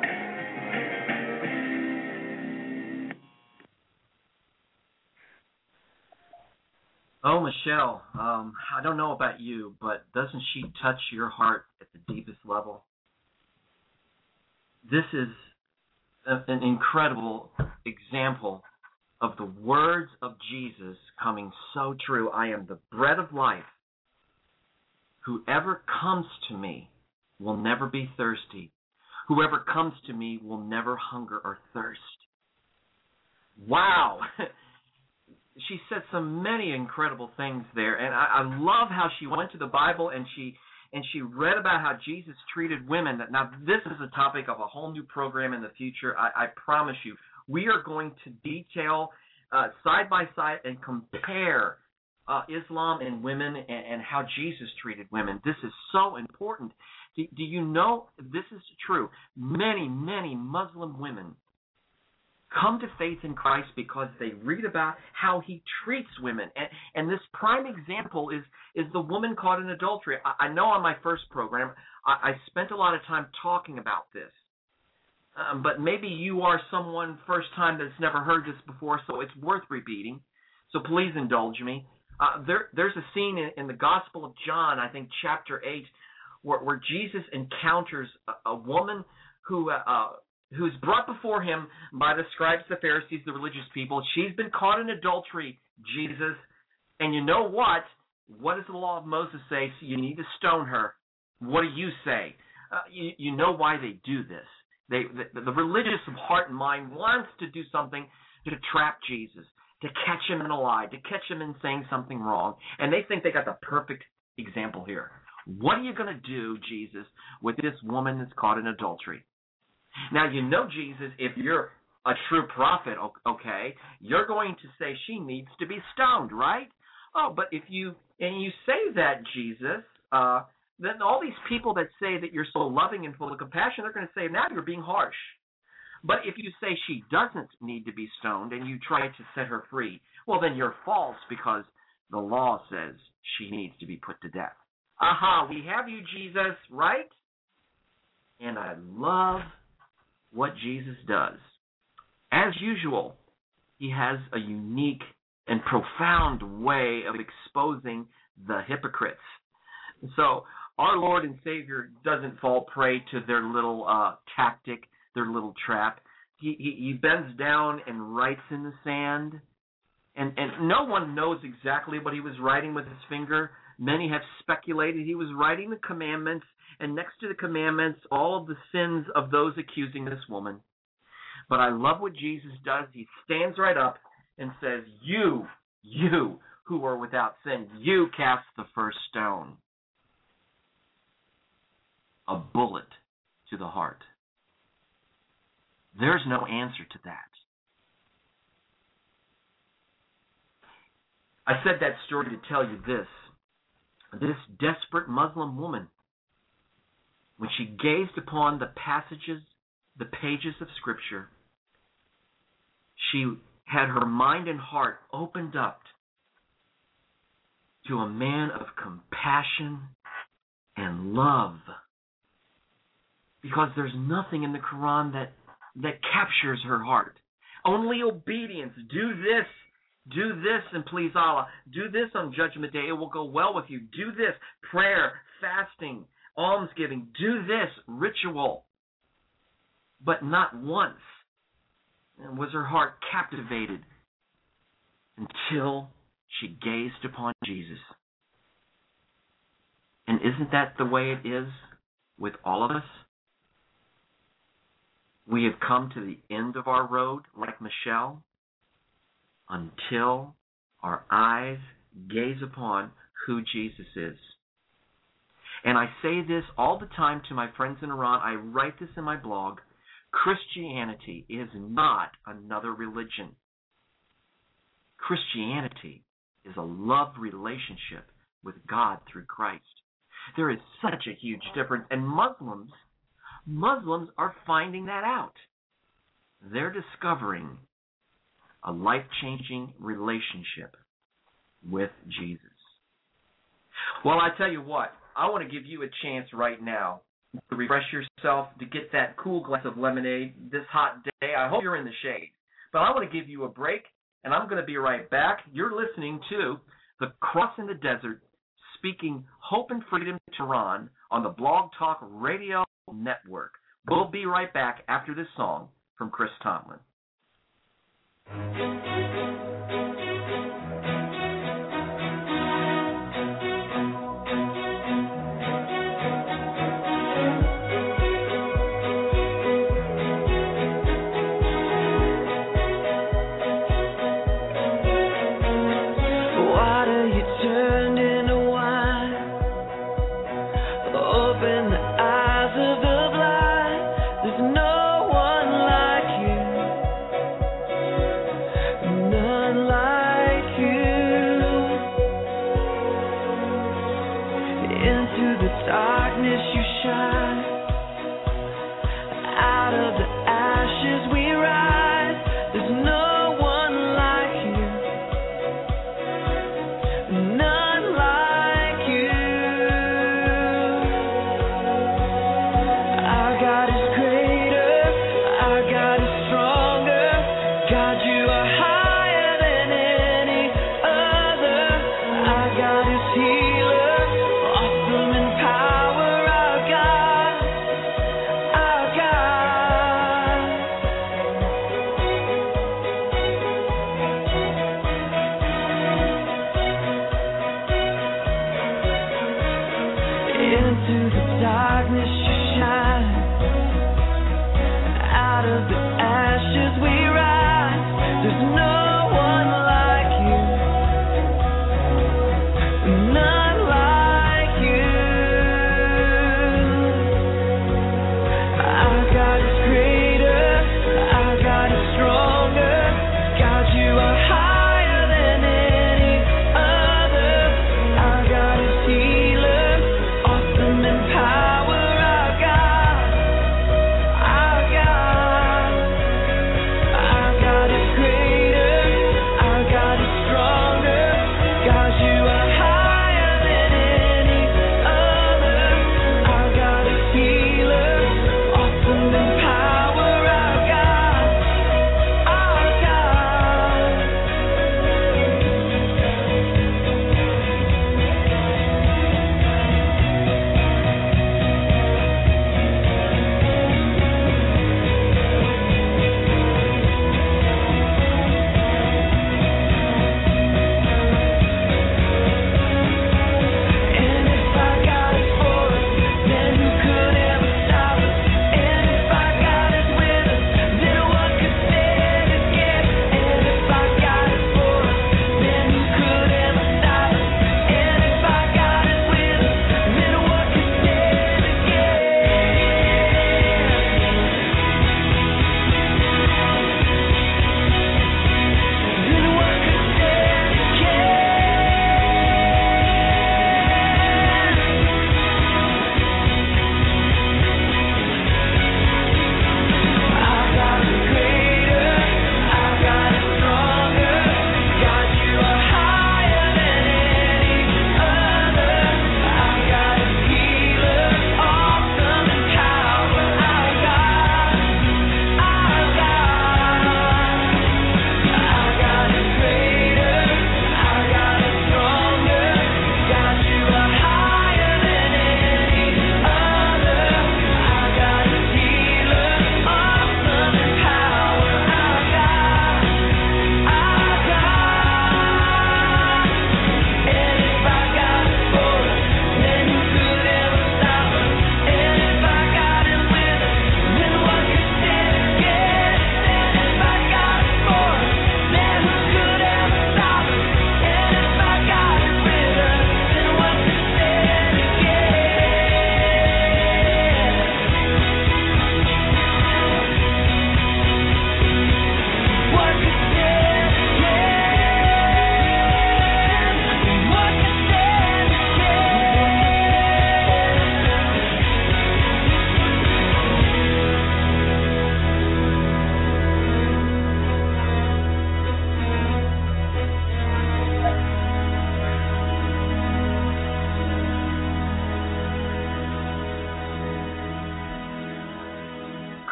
Oh, Michelle, um, I don't know about you, but doesn't she touch your heart at the deepest level? This is a, an incredible example of the words of Jesus coming so true. I am the bread of life. Whoever comes to me will never be thirsty. Whoever comes to me will never hunger or thirst. Wow. She said so many incredible things there, and I, I love how she went to the Bible and she and she read about how Jesus treated women. Now, this is a topic of a whole new program in the future. I, I promise you, we are going to detail uh, side by side and compare uh, Islam and women and, and how Jesus treated women. This is so important. Do, do you know this is true? Many, many Muslim women come to faith in Christ because they read about how he treats women. And, and this prime example is, is the woman caught in adultery. I, I know on my first program, I, I spent a lot of time talking about this. Um, but maybe you are someone first time that's never heard this before, so it's worth repeating. So please indulge me. Uh, there, there's a scene in, in the Gospel of John, I think chapter eight, where, where Jesus encounters a, a woman who... Uh, who's brought before him by the scribes, the Pharisees, the religious people. She's been caught in adultery, Jesus. And you know what? What does the law of Moses say? So you need to stone her. What do you say? Uh, you, you know why they do this. They, the, the religious of heart and mind wants to do something to trap Jesus, to catch him in a lie, to catch him in saying something wrong. And they think they got the perfect example here. What are you going to do, Jesus, with this woman that's caught in adultery? Now, you know, Jesus, if you're a true prophet, okay, you're going to say she needs to be stoned, right? Oh, but if you, and you say that, Jesus, uh, then all these people that say that you're so loving and full of compassion, they're going to say, now you're being harsh. But if you say she doesn't need to be stoned and you try to set her free, well, then you're false because the law says she needs to be put to death. Aha, we have you, Jesus, right? And I love what Jesus does. As usual, he has a unique and profound way of exposing the hypocrites. So our Lord and Savior doesn't fall prey to their little uh, tactic, their little trap. He, he, he bends down and writes in the sand, and, and no one knows exactly what he was writing with his finger. Many have speculated he was writing the commandments, and next to the commandments, all of the sins of those accusing this woman. But I love what Jesus does. He stands right up and says, you, you who are without sin, you cast the first stone. A bullet to the heart. There's no answer to that. I said that story to tell you this. This desperate Muslim woman, when she gazed upon the passages, the pages of Scripture, she had her mind and heart opened up to a man of compassion and love. Because there's nothing in the Quran that, that captures her heart. Only obedience. Do this. Do this and please Allah. Do this on Judgment Day. It will go well with you. Do this. Prayer, fasting, almsgiving. Do this. Ritual. But not once was her heart captivated until she gazed upon Jesus. And isn't that the way it is with all of us? We have come to the end of our road, like Michelle, until our eyes gaze upon who Jesus is. And I say this all the time to my friends in Iran. I write this in my blog. Christianity is not another religion. Christianity is a love relationship with God through Christ. There is such a huge difference. And Muslims, Muslims are finding that out. They're discovering a life-changing relationship with Jesus. Well, I tell you what, I want to give you a chance right now to refresh yourself, to get that cool glass of lemonade this hot day. I hope you're in the shade. But I want to give you a break, and I'm going to be right back. You're listening to The Cross in the Desert, speaking hope and freedom to Iran on the Blog Talk Radio Network. We'll be right back after this song from Chris Tomlin. Power, our God, our God.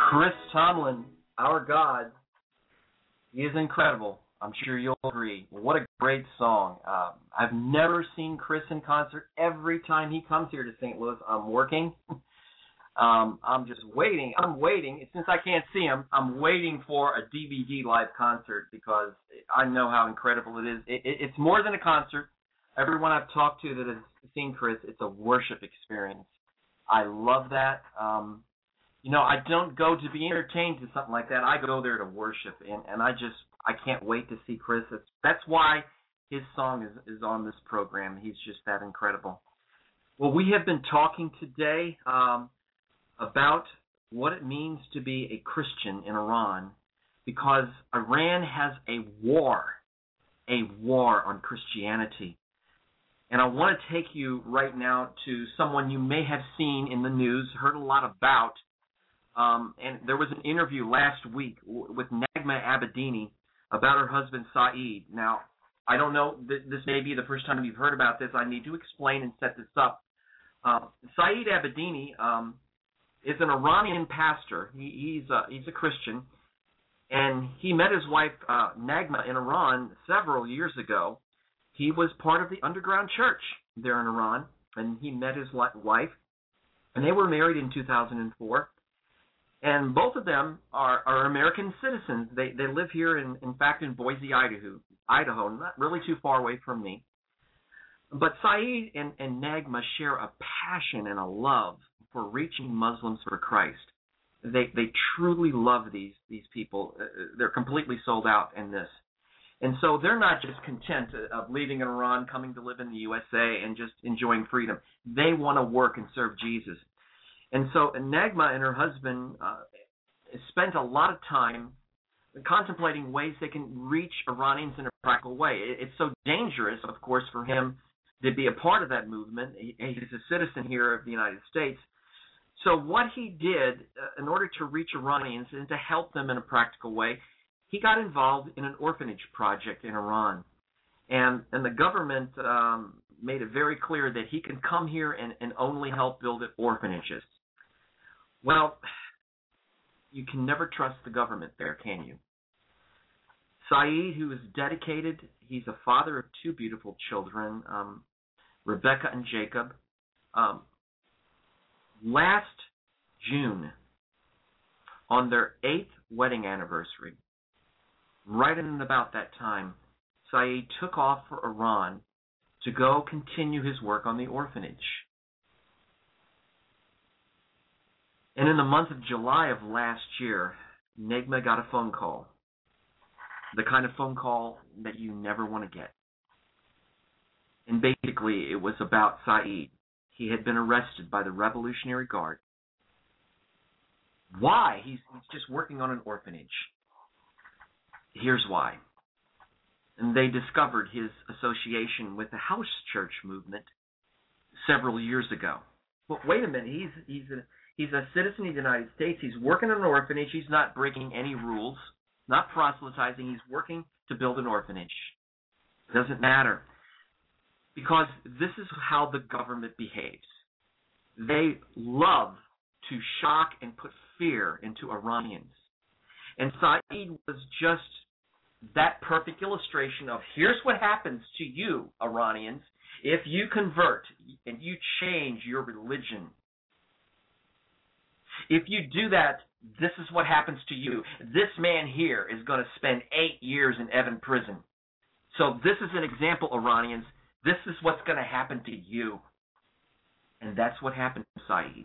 Chris Tomlin, our God, he is incredible. I'm sure you'll agree. What a great song. Um, I've never seen Chris in concert. Every time he comes here to Saint Louis, I'm working. um, I'm just waiting. I'm waiting. Since I can't see him, I'm waiting for a D V D live concert because I know how incredible it is. It, it, it's more than a concert. Everyone I've talked to that has seen Chris, it's a worship experience. I love that. Um, you know, I don't go to be entertained to something like that. I go there to worship, and, and I just, I can't wait to see Chris. That's, that's why his song is, is on this program. He's just that incredible. Well, we have been talking today um, about what it means to be a Christian in Iran, because Iran has a war, a war on Christianity. And I want to take you right now to someone you may have seen in the news, heard a lot about. Um, and there was an interview last week w- with Nagma Abedini about her husband, Saeed. Now, I don't know, th- this may be the first time you've heard about this. I need to explain and set this up. Uh, Saeed Abedini um, is an Iranian pastor. He, he's, a, he's a Christian. And he met his wife, uh, Nagma, in Iran several years ago. He was part of the underground church there in Iran, and he met his wife, and they were married in two thousand four. And both of them are, are American citizens. They they live here, in, in fact, in Boise, Idaho, Idaho, not really too far away from me. But Saeed and, and Nagma share a passion and a love for reaching Muslims for Christ. They they truly love these these people. They're completely sold out in this. And so they're not just content of leaving Iran, coming to live in the U S A, and just enjoying freedom. They want to work and serve Jesus. And so Nagma and her husband uh, spent a lot of time contemplating ways they can reach Iranians in a practical way. It's so dangerous, of course, for him to be a part of that movement. He's a citizen here of the United States. So what he did uh, in order to reach Iranians and to help them in a practical way, he got involved in an orphanage project in Iran. And and the government um, made it very clear that he can come here and, and only help build orphanages. Well, you can never trust the government there, can you? Saeed, who is dedicated, he's a father of two beautiful children, um, Rebecca and Jacob. Um, last June, on their eighth wedding anniversary, right in about that time, Saeed took off for Iran to go continue his work on the orphanage. And in the month of July of last year, Nagma got a phone call. The kind of phone call that you never want to get. And basically, it was about Saeed. He had been arrested by the Revolutionary Guard. Why? He's, he's just working on an orphanage. Here's why. And they discovered his association with the house church movement several years ago. Well, wait a minute. He's he's a he's a citizen of the United States. He's working in an orphanage. He's not breaking any rules, not proselytizing. He's working to build an orphanage. It doesn't matter. Because this is how the government behaves. They love to shock and put fear into Iranians. And Saeed was just that perfect illustration of here's what happens to you, Iranians, if you convert and you change your religion. If you do that, this is what happens to you. This man here is going to spend eight years in Evin prison. So this is an example, Iranians. This is what's going to happen to you. And that's what happened to Saeed.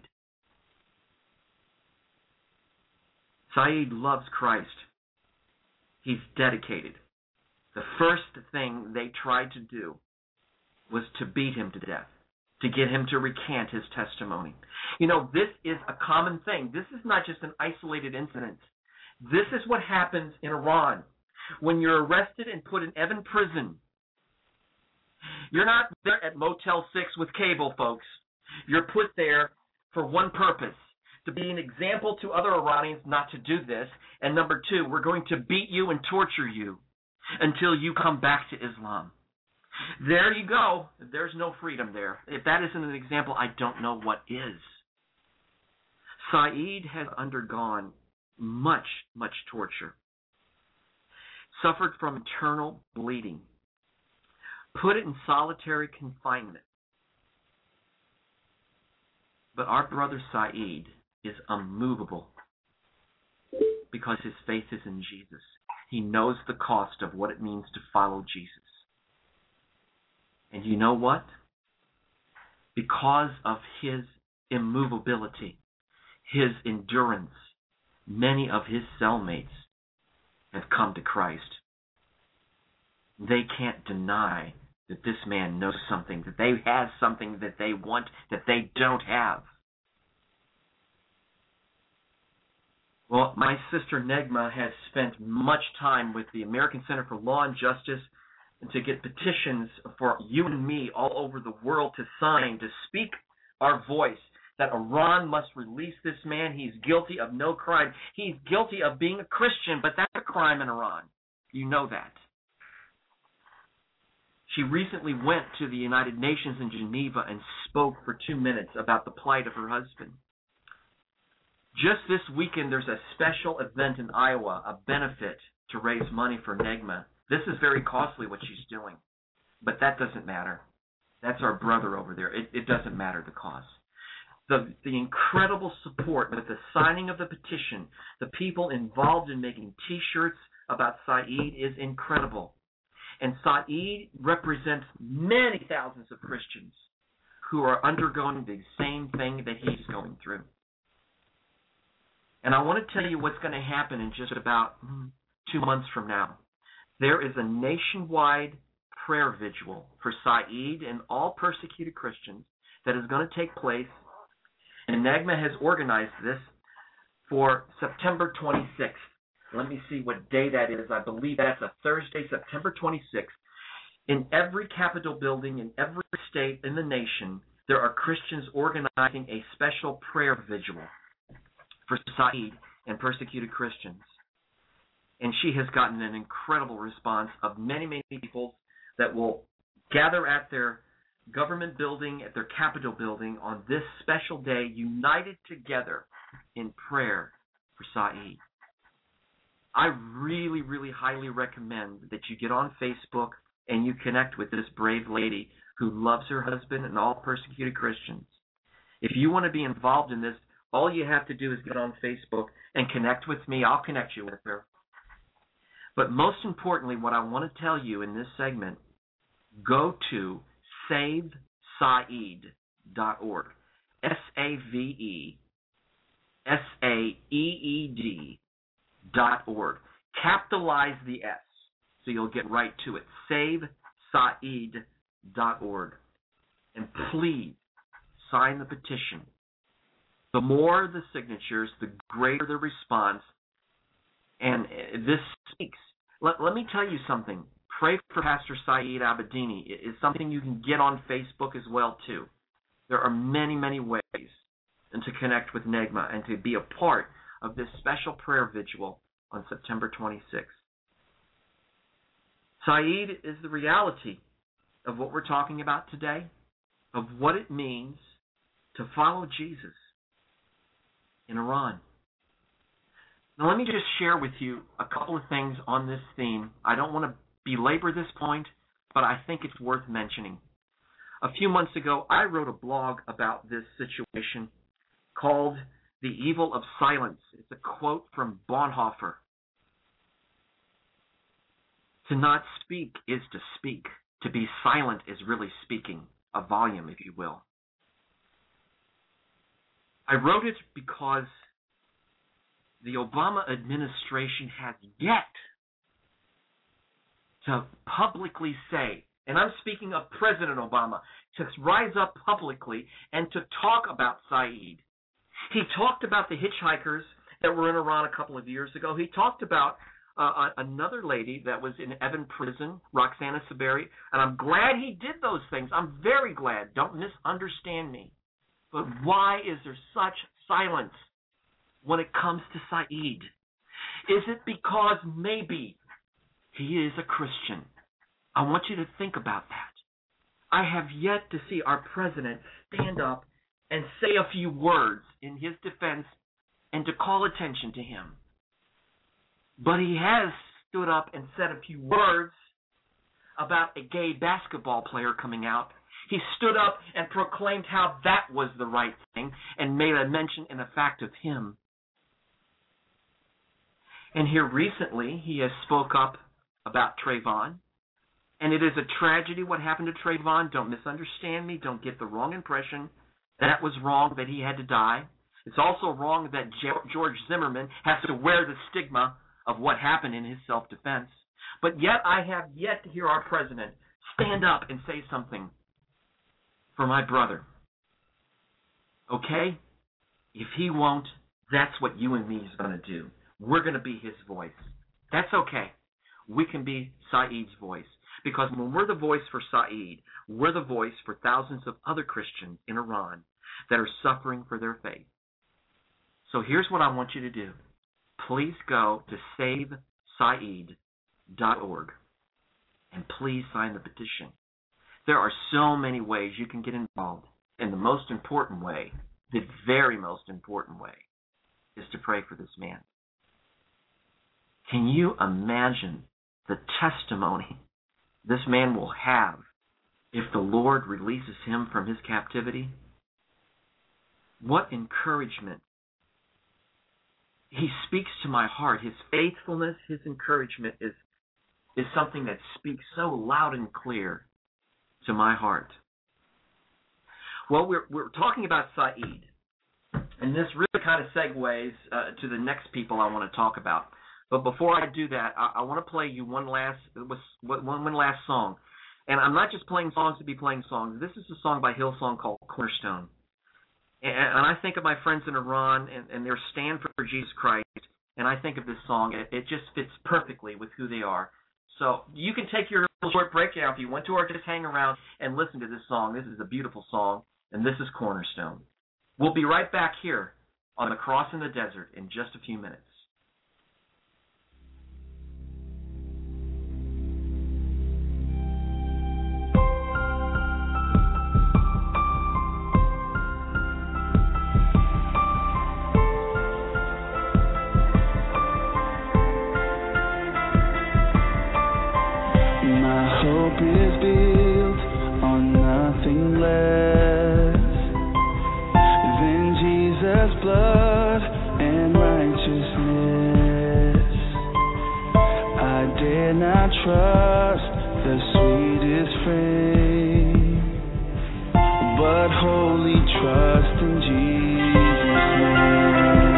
Saeed loves Christ. He's dedicated. The first thing they tried to do was to beat him to death, to get him to recant his testimony. You know, this is a common thing. This is not just an isolated incident. This is what happens in Iran. When you're arrested and put in Evin prison, you're not there at Motel six with cable, folks. You're put there for one purpose, to be an example to other Iranians not to do this. And number two, we're going to beat you and torture you until you come back to Islam. There you go. There's no freedom there. If that isn't an example, I don't know what is. Saeed has undergone much, much torture, suffered from internal bleeding, put in solitary confinement. But our brother Saeed is unmovable because his faith is in Jesus. He knows the cost of what it means to follow Jesus. And you know what? Because of his immovability, his endurance, many of his cellmates have come to Christ. They can't deny that this man knows something, that they have something that they want that they don't have. Well, my sister Negma has spent much time with the American Center for Law and Justice to get petitions for you and me all over the world to sign, to speak our voice, that Iran must release this man. He's guilty of no crime. He's guilty of being a Christian, but that's a crime in Iran. You know that. She recently went to the United Nations in Geneva and spoke for two minutes about the plight of her husband. Just this weekend, there's a special event in Iowa, a benefit to raise money for Negma. This is very costly, what she's doing, but that doesn't matter. That's our brother over there. It, it doesn't matter the cost. The, the incredible support with the signing of the petition, the people involved in making T-shirts about Saeed is incredible. And Saeed represents many thousands of Christians who are undergoing the same thing that he's going through. And I want to tell you what's going to happen in just about two months from now. There is a nationwide prayer vigil for Saeed and all persecuted Christians that is going to take place, and Negma has organized this for September twenty-sixth. Let me see what day that is. I believe that's a Thursday, September twenty-sixth. In every Capitol building, in every state in the nation, there are Christians organizing a special prayer vigil for Saeed and persecuted Christians. And she has gotten an incredible response of many, many people that will gather at their government building, at their Capitol building on this special day, united together in prayer for Saeed. I really, really highly recommend that you get on Facebook and you connect with this brave lady who loves her husband and all persecuted Christians. If you want to be involved in this, all you have to do is get on Facebook and connect with me. I'll connect you with her. But most importantly, what I want to tell you in this segment, go to save saeed dot org. S A V E S A E E D dot org. Capitalize the S so you'll get right to it. save saeed dot org. And please sign the petition. The more the signatures, the greater the response. And this speaks. Let, let me tell you something. Pray for Pastor Saeed Abedini. It is something you can get on Facebook as well, too. There are many, many ways to connect with Negma and to be a part of this special prayer vigil on September twenty-sixth. Saeed is the reality of what we're talking about today, of what it means to follow Jesus in Iran. Now, let me just share with you a couple of things on this theme. I don't want to belabor this point, but I think it's worth mentioning. A few months ago, I wrote a blog about this situation called The Evil of Silence. It's a quote from Bonhoeffer. To not speak is to speak. To be silent is really speaking, a volume, if you will. I wrote it because the Obama administration has yet to publicly say, and I'm speaking of President Obama, to rise up publicly and to talk about Saeed. He talked about the hitchhikers that were in Iran a couple of years ago. He talked about uh, another lady that was in Evin prison, Roxana Saberi, and I'm glad he did those things. I'm very glad. Don't misunderstand me. But why is there such silence when it comes to Saeed? Is it because maybe he is a Christian? I want you to think about that. I have yet to see our president stand up and say a few words in his defense and to call attention to him. But he has stood up and said a few words about a gay basketball player coming out. He stood up and proclaimed how that was the right thing and made a mention in the fact of him. And here recently, he has spoke up about Trayvon. And it is a tragedy what happened to Trayvon. Don't misunderstand me. Don't get the wrong impression. That was wrong that he had to die. It's also wrong that George Zimmerman has to wear the stigma of what happened in his self-defense. But yet I have yet to hear our president stand up and say something for my brother. Okay? If he won't, that's what you and me is going to do. We're going to be his voice. That's okay. We can be Saeed's voice. Because when we're the voice for Saeed, we're the voice for thousands of other Christians in Iran that are suffering for their faith. So here's what I want you to do. Please go to save saeed dot org and please sign the petition. There are so many ways you can get involved. And the most important way, the very most important way, is to pray for this man. Can you imagine the testimony this man will have if the Lord releases him from his captivity? What encouragement. He speaks to my heart. His faithfulness, his encouragement is, is something that speaks so loud and clear to my heart. Well, we're, we're talking about Saeed, and this really kind of segues uh, to the next people I want to talk about. But before I do that, I, I want to play you one last one, one last song. And I'm not just playing songs to be playing songs. This is a song by Hillsong called Cornerstone. And, and I think of my friends in Iran and, and their stand for Jesus Christ, and I think of this song. It, it just fits perfectly with who they are. So you can take your short break now if you want to, or just hang around and listen to this song. This is a beautiful song, and this is Cornerstone. We'll be right back here on The Cross in the Desert in just a few minutes. Hope is built on nothing less than Jesus' blood and righteousness. I dare not trust the sweetest frame, but wholly trust in Jesus' name.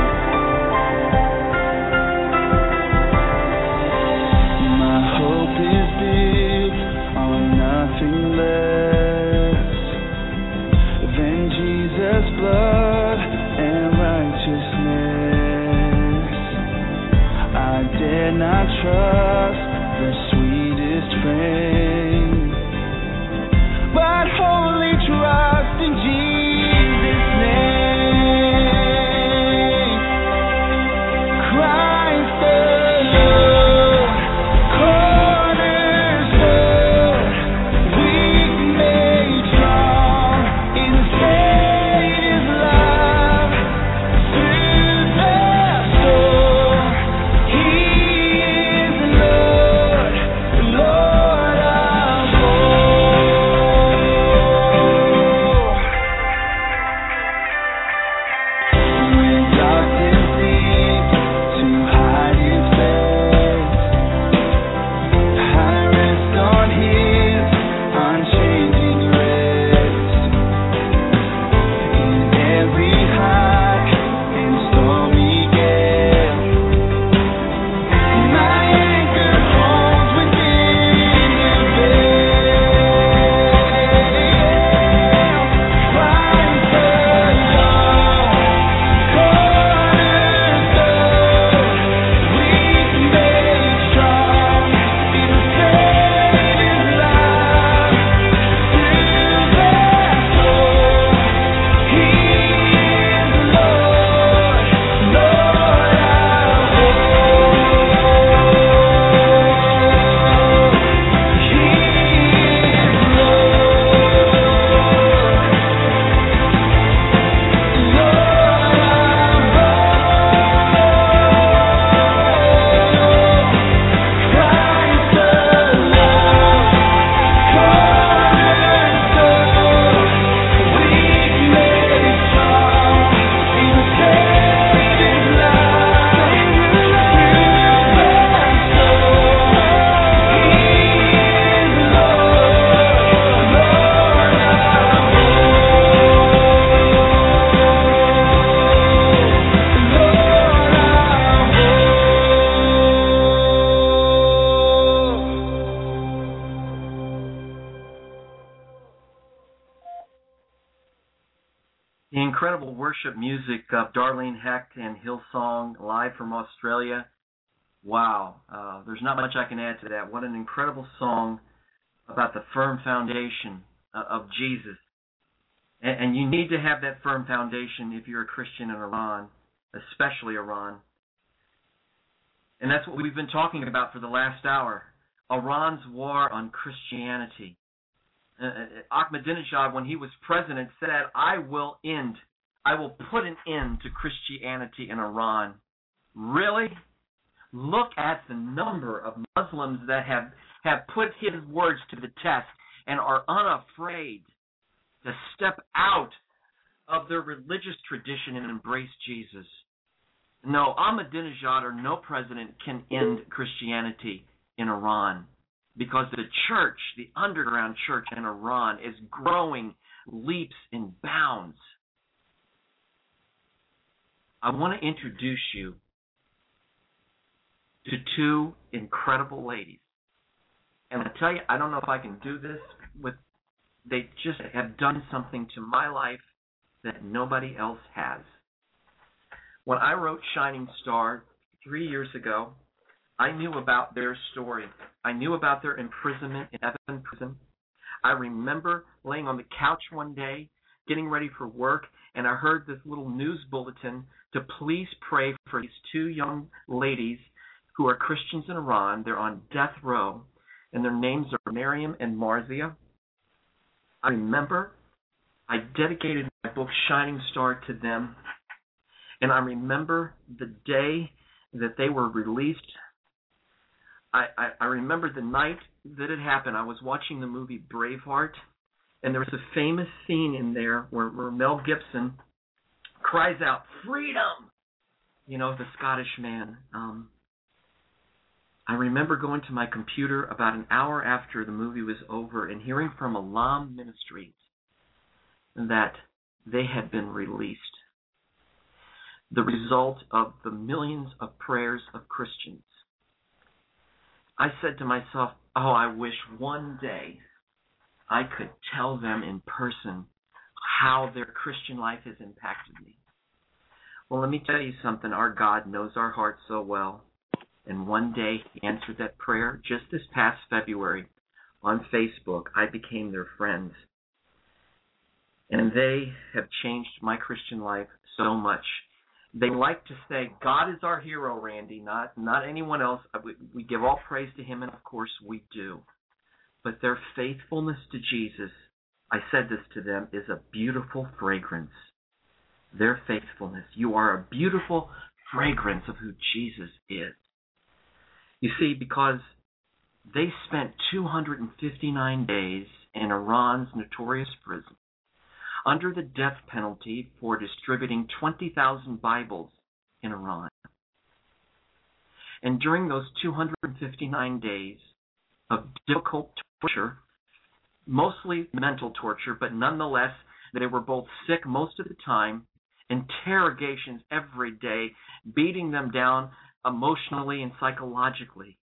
My hope is built on nothing less than Jesus' blood and righteousness. I dare not trust the sweetest frame, but wholly trust in Jesus' name. Christ alone, cornerstone, weak made strong in Savior's love. Through the storm, He is The incredible worship music of Darlene Hecht and Hillsong live from Australia. Wow, uh, there's not much I can add to that. What an incredible song about the firm foundation uh, of Jesus. And, and you need to have that firm foundation if you're a Christian in Iran, especially Iran. And that's what we've been talking about for the last hour, Iran's war on Christianity. Uh, Ahmadinejad, when he was president, said, I will end, I will put an end to Christianity in Iran. Really? Look at the number of Muslims that have, have put his words to the test and are unafraid to step out of their religious tradition and embrace Jesus. No, Ahmadinejad or no president can end Christianity in Iran, because the church, the underground church in Iran, is growing leaps and bounds. I want to introduce you to two incredible ladies. And I tell you, I don't know if I can do this with, they just have done something to my life that nobody else has. When I wrote Shining Star three years ago, I knew about their story. I knew about their imprisonment in Evin prison. I remember laying on the couch one day, getting ready for work, and I heard this little news bulletin to please pray for these two young ladies who are Christians in Iran. They're on death row, and their names are Miriam and Marzia. I remember I dedicated my book Shining Star to them, and I remember the day that they were released. I, I, I remember the night that it happened. I was watching the movie Braveheart, and there was a famous scene in there where, where Mel Gibson cries out, "Freedom!" You know, the Scottish man. Um, I remember going to my computer about an hour after the movie was over and hearing from Alam Ministries that they had been released. The result of the millions of prayers of Christians. I said to myself, oh, I wish one day I could tell them in person how their Christian life has impacted me. Well, let me tell you something. Our God knows our hearts so well. And one day he answered that prayer. Just this past February on Facebook, I became their friends. And they have changed my Christian life so much. They like to say, God is our hero, Randy, not not anyone else. We, we give all praise to him, and of course we do. But their faithfulness to Jesus, I said this to them, is a beautiful fragrance. Their faithfulness. You are a beautiful fragrance of who Jesus is. You see, because they spent two hundred fifty-nine days in Iran's notorious prison, under the death penalty for distributing twenty thousand Bibles in Iran. And during those two hundred fifty-nine days of difficult torture, mostly mental torture, but nonetheless, they were both sick most of the time, interrogations every day, beating them down emotionally and psychologically.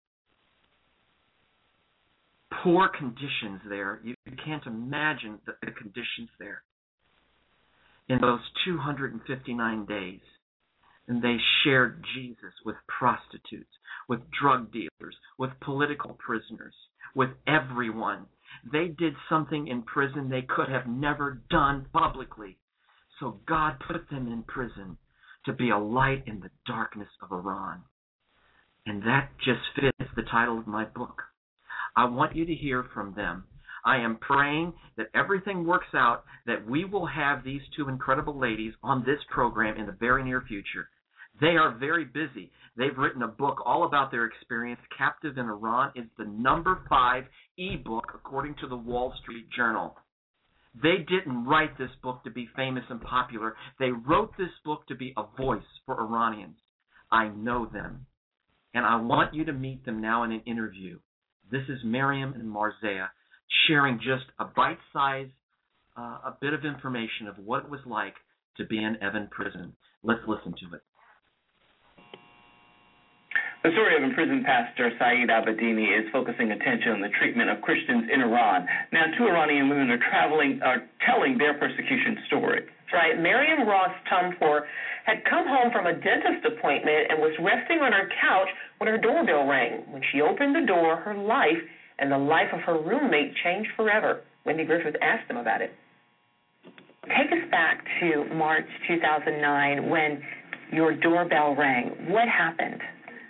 Poor conditions there. You, you can't imagine the, the conditions there. In those two hundred fifty-nine days, and they shared Jesus with prostitutes, with drug dealers, with political prisoners, with everyone. They did something in prison they could have never done publicly. So God put them in prison to be a light in the darkness of Iran. And that just fits the title of my book. I want you to hear from them. I am praying that everything works out, that we will have these two incredible ladies on this program in the very near future. They are very busy. They've written a book all about their experience. Captive in Iran is the number five ebook according to the Wall Street Journal. They didn't write this book to be famous and popular. They wrote this book to be a voice for Iranians. I know them. And I want you to meet them now in an interview. This is Miriam and Marzia, sharing just a bite-sized, uh, a bit of information of what it was like to be in Evin prison. Let's listen to it. The story of imprisoned pastor Saeed Abedini is focusing attention on the treatment of Christians in Iran. Now, two Iranian women are traveling, are telling their persecution story. Right. Miriam Ross Tumfor had come home from a dentist appointment and was resting on her couch when her doorbell rang. When she opened the door, her life and the life of her roommate changed forever. Wendy Griffith asked them about it. Take us back to March two thousand nine when your doorbell rang. What happened?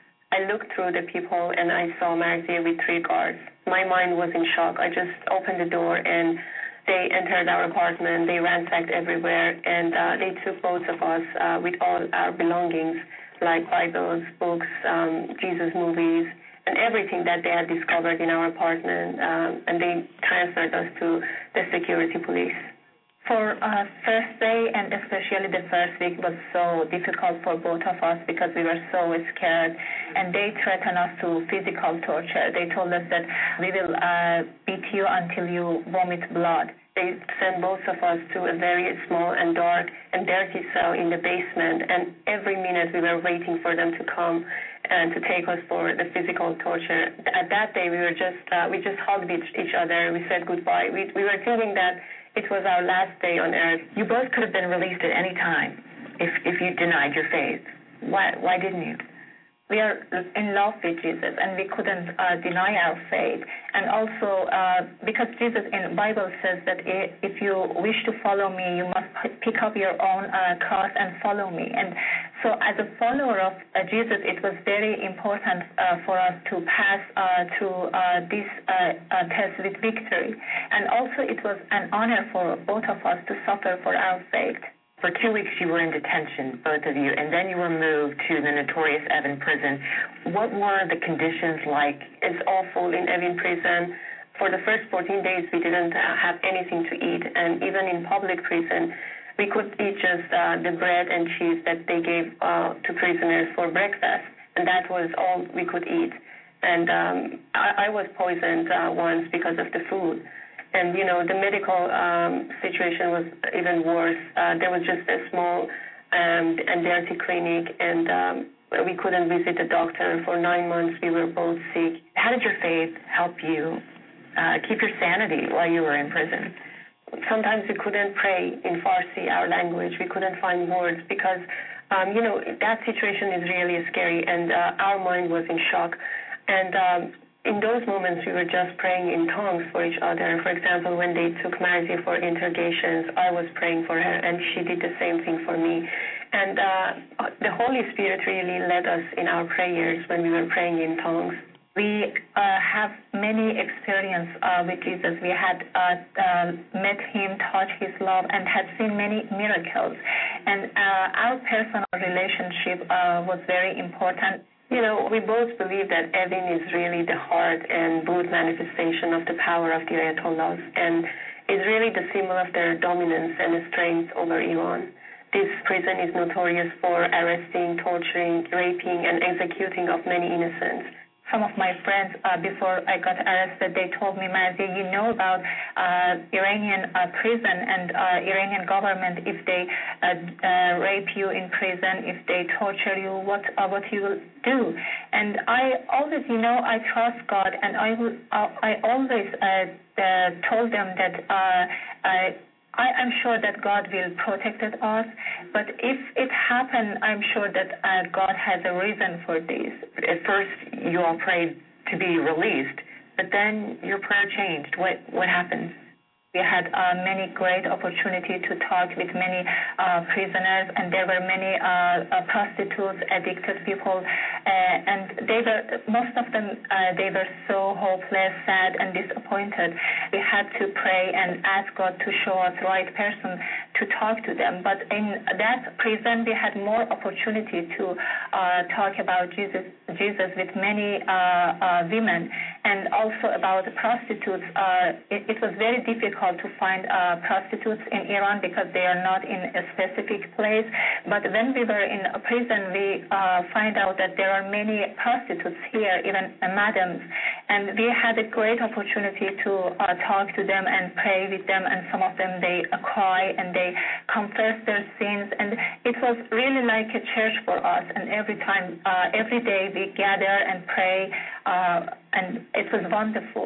I looked through the people and I saw Marcia with three guards. My mind was in shock. I just opened the door and they entered our apartment. They ransacked everywhere and uh, they took both of us uh, with all our belongings, like Bibles, books, um, Jesus movies, and everything that they had discovered in our apartment. Um, and they transferred us to the security police. For uh, first day and especially the first week was so difficult for both of us because we were so scared, and they threatened us to physical torture. They told us that we will uh, beat you until you vomit blood. They sent both of us to a very small and dark and dirty cell in the basement, and every minute we were waiting for them to come and to take us for the physical torture. At that day, we were just uh, we just hugged each, each other. We said goodbye. We we were thinking that it was our last day on earth. You both could have been released at any time if if you denied your faith. Why why didn't you? We are in love with Jesus, and we couldn't uh, deny our faith. And also, uh, because Jesus in the Bible says that if you wish to follow me, you must pick up your own uh, cross and follow me. And so as a follower of uh, Jesus, it was very important uh, for us to pass uh, through uh, this uh, uh, test with victory. And also, it was an honor for both of us to suffer for our faith. For two weeks you were in detention, both of you, and then you were moved to the notorious Evin prison. What were the conditions like? It's awful in Evin prison. For the first fourteen days, we didn't have anything to eat, and even in public prison, we could eat just uh, the bread and cheese that they gave uh, to prisoners for breakfast, and that was all we could eat. And um, I, I was poisoned uh, once because of the food. And, you know, the medical um, situation was even worse. Uh, there was just a small um, and dirty clinic, and um, we couldn't visit the doctor. For nine months, we were both sick. How did your faith help you uh, keep your sanity while you were in prison? Sometimes we couldn't pray in Farsi, our language. We couldn't find words because, um, you know, that situation is really scary, and uh, our mind was in shock. And um, in those moments, we were just praying in tongues for each other. For example, when they took Marzi for interrogations, I was praying for her, and she did the same thing for me. And uh, the Holy Spirit really led us in our prayers when we were praying in tongues. We uh, have many experience uh, with Jesus. We had uh, uh, met him, touched his love, and had seen many miracles. And uh, our personal relationship uh, was very important. You know, we both believe that Evin is really the heart and brute manifestation of the power of the Ayatollahs, and is really the symbol of their dominance and strength over Iran. This prison is notorious for arresting, torturing, raping, and executing of many innocents. Some of my friends, uh, before I got arrested, they told me, Marzi, you know about uh, Iranian uh, prison and uh, Iranian government, if they uh, uh, rape you in prison, if they torture you, what uh, what you will do. And I always, you know, I trust God, and I, will, uh, I always uh, uh, told them that uh, I, I am sure that God will protect us, but if it happened, I'm sure that uh, God has a reason for this. At first, you all prayed to be released, but then your prayer changed. What what happened? We had uh, many great opportunity to talk with many uh, prisoners, and there were many uh, uh, prostitutes, addicted people, uh, and they were most of them uh, they were so hopeless, sad, and disappointed. We had to pray and ask God to show us the right person to talk to them. But in that prison, we had more opportunity to uh, talk about Jesus, Jesus with many uh, uh, women, and also about the prostitutes. Uh, it, it was very difficult to find uh, prostitutes in Iran because they are not in a specific place. But when we were in a prison, we uh, find out that there are many prostitutes here, even uh, madams. And we had a great opportunity to uh, talk to them and pray with them. And some of them, they uh, cry and they confess their sins. And it was really like a church for us. And every time, uh, every day we gather and pray, uh, and it was wonderful.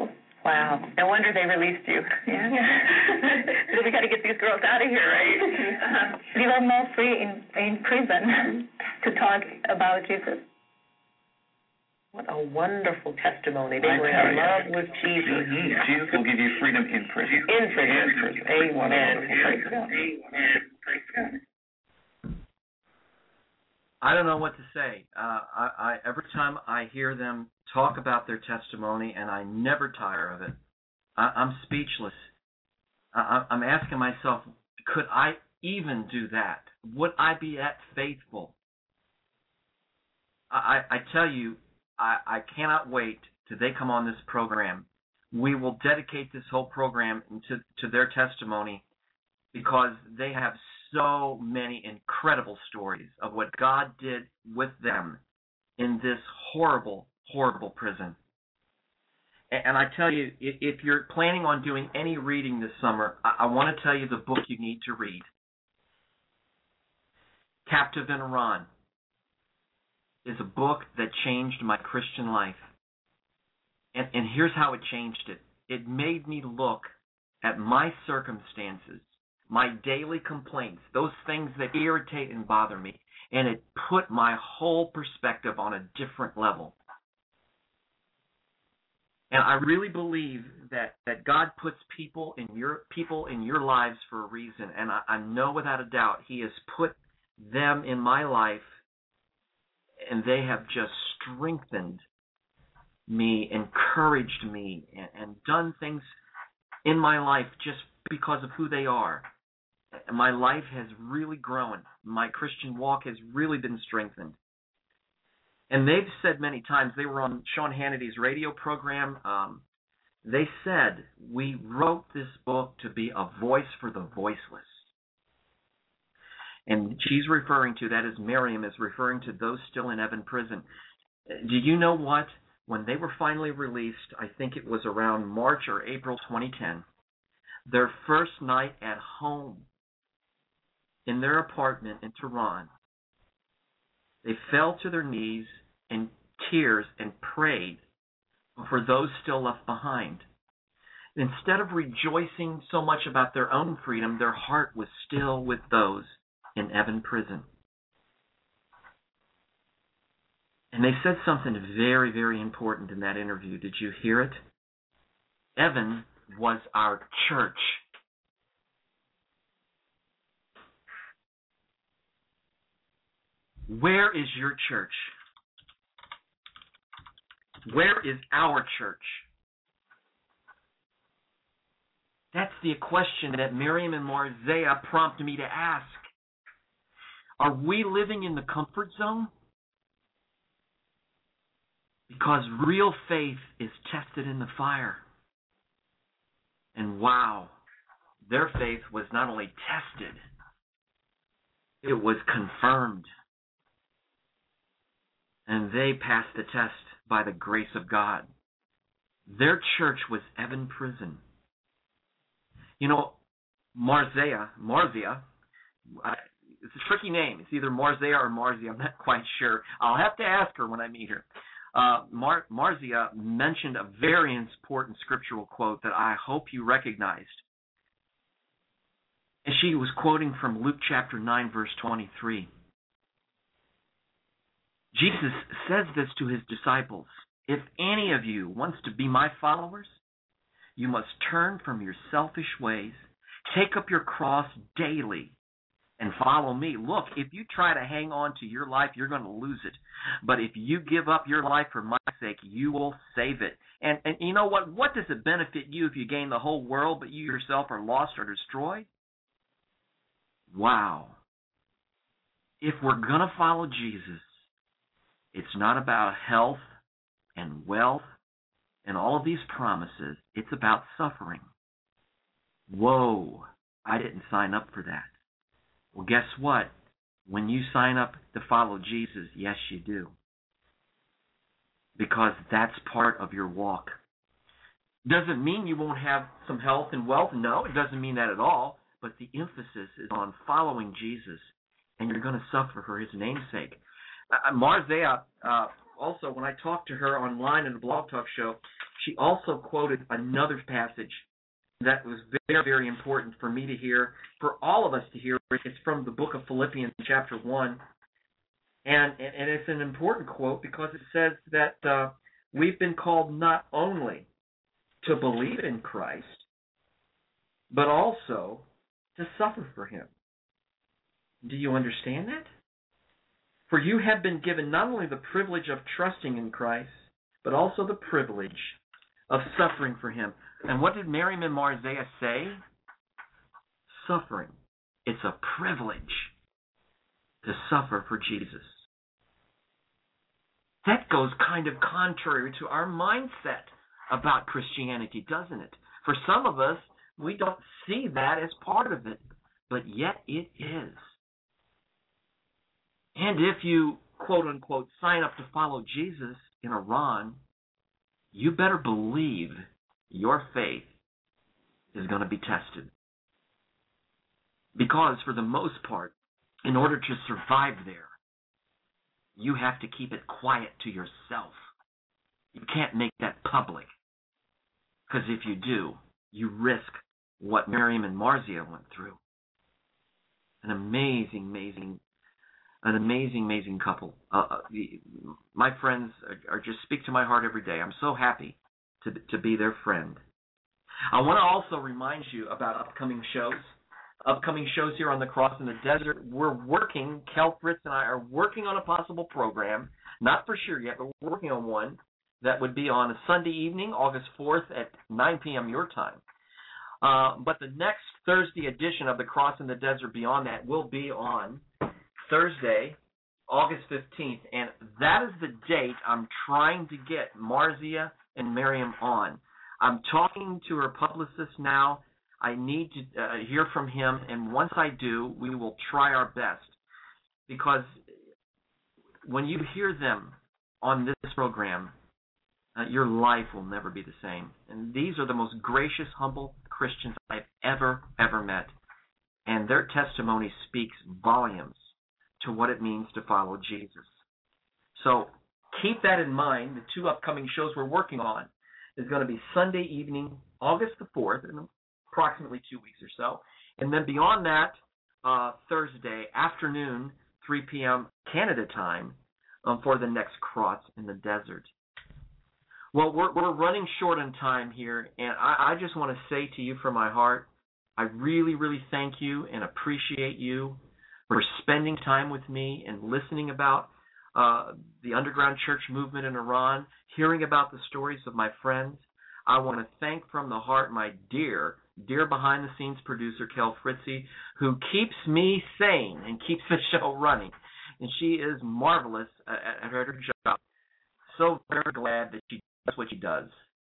Wow. No wonder they released you. Yeah. We got to get these girls out of here, right? Uh, we were more free in, in prison to talk about Jesus. What a wonderful testimony. They I were tell in you. love with Jesus. Mhm. Jesus will give you freedom in prison. In prison. In prison. Amen. Praise God. Praise God. I don't know what to say. Uh, I, I every time I hear them talk about their testimony, and I never tire of it, I, I'm speechless. I, I'm asking myself, could I even do that? Would I be that faithful? I, I tell you, I, I cannot wait till they come on this program. We will dedicate this whole program to, to their testimony because they have so many incredible stories of what God did with them in this horrible, horrible prison. And I tell you, if you're planning on doing any reading this summer, I want to tell you the book you need to read. Captive in Iran is a book that changed my Christian life. And, and here's how it changed it. It made me look at my circumstances, my daily complaints, those things that irritate and bother me, and it put my whole perspective on a different level. And I really believe that, that God puts people in your people in your lives for a reason, and I, I know without a doubt He has put them in my life, and they have just strengthened me, encouraged me, and, and done things in my life just because of who they are. My life has really grown. My Christian walk has really been strengthened. And they've said many times, they were on Sean Hannity's radio program, um, they said, we wrote this book to be a voice for the voiceless. And she's referring to, that is Miriam, is referring to those still in Evin prison. Do you know what? When they were finally released, I think it was around March or April twenty ten, their first night at home in their apartment in Tehran, they fell to their knees in tears and prayed for those still left behind. Instead of rejoicing so much about their own freedom, their heart was still with those in Evin prison. And they said something very, very important in that interview. Did you hear it? Evin was our church. Where is your church? Where is our church? That's the question that Miriam and Marziah prompt me to ask. Are we living in the comfort zone? Because real faith is tested in the fire. And wow, their faith was not only tested, it was confirmed. And they passed the test by the grace of God. Their church was Evin prison. You know, Marziah, Marziah, I, it's a tricky name. It's either Marziah or Marziah. I'm not quite sure. I'll have to ask her when I meet her. Uh, Mar- Marziah mentioned a very important scriptural quote that I hope you recognized. And she was quoting from Luke chapter nine, verse twenty-three. Jesus says this to his disciples. If any of you wants to be my followers, you must turn from your selfish ways, take up your cross daily, and follow me. Look, if you try to hang on to your life, you're going to lose it. But if you give up your life for my sake, you will save it. And, and you know what? What does it benefit you if you gain the whole world, but you yourself are lost or destroyed? Wow. If we're going to follow Jesus, it's not about health and wealth and all of these promises. It's about suffering. Whoa, I didn't sign up for that. Well, guess what? When you sign up to follow Jesus, yes, you do. Because that's part of your walk. Doesn't mean you won't have some health and wealth. No, it doesn't mean that at all. But the emphasis is on following Jesus, and you're going to suffer for his name's sake. Uh, Marziah, uh, also, when I talked to her online in a blog talk show, she also quoted another passage that was very, very important for me to hear, for all of us to hear. It's from the book of Philippians, chapter one. And, and it's an important quote because it says that uh, we've been called not only to believe in Christ, but also to suffer for him. Do you understand that? For you have been given not only the privilege of trusting in Christ, but also the privilege of suffering for him. And what did Miriam and Marziah say? Suffering. It's a privilege to suffer for Jesus. That goes kind of contrary to our mindset about Christianity, doesn't it? For some of us, we don't see that as part of it, but yet it is. And if you, quote unquote, sign up to follow Jesus in Iran, you better believe your faith is going to be tested. Because for the most part, in order to survive there, you have to keep it quiet to yourself. You can't make that public. Because if you do, you risk what Miriam and Marziah went through. An amazing, amazing, an amazing, amazing couple. Uh, the, my friends are, are just speak to my heart every day. I'm so happy to to be their friend. I want to also remind you about upcoming shows. Upcoming shows here on the Cross in the Desert. We're working, Kel Fritz and I are working on a possible program. Not for sure yet, but we're working on one that would be on a Sunday evening, August fourth at nine p.m. your time. Uh, but the next Thursday edition of the Cross in the Desert beyond that will be on Thursday, August fifteenth. And that is the date I'm trying to get Marziah and Miriam on. I'm talking to her publicist now. I need to uh, hear from him, and once I do, we will try our best. Because when you hear them on this program, uh, your life will never be the same. And these are the most gracious, humble Christians I've ever, ever met. And their testimony speaks volumes to what it means to follow Jesus. So keep that in mind. The two upcoming shows we're working on is going to be Sunday evening, August the fourth, in approximately two weeks or so. And then beyond that, uh, Thursday afternoon, three p.m. Canada time, um, for the next Cross in the Desert. Well, we're, we're running short on time here, and I, I just want to say to you from my heart, I really, really thank you and appreciate you for spending time with me and listening about uh, the underground church movement in Iran, hearing about the stories of my friends. I want to thank from the heart my dear, dear behind-the-scenes producer, Kel Fritzy, who keeps me sane and keeps the show running. And she is marvelous at, at her job. So very glad that she does what she does.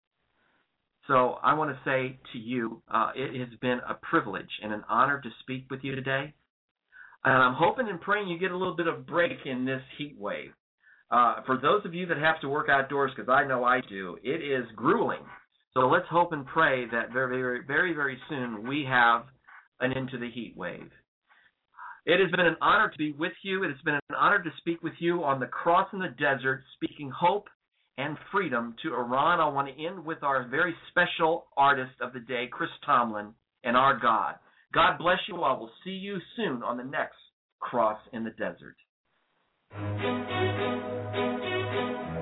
So I want to say to you, uh, it has been a privilege and an honor to speak with you today. And I'm hoping and praying you get a little bit of break in this heat wave. Uh, for those of you that have to work outdoors, because I know I do, it is grueling. So let's hope and pray that very, very, very, very soon we have an end to the heat wave. It has been an honor to be with you. It has been an honor to speak with you on the Cross in the Desert, speaking hope and freedom to Iran. I want to end with our very special artist of the day, Chris Tomlin, and Our God. God bless you all. We'll see you soon on the next Cross in the Desert.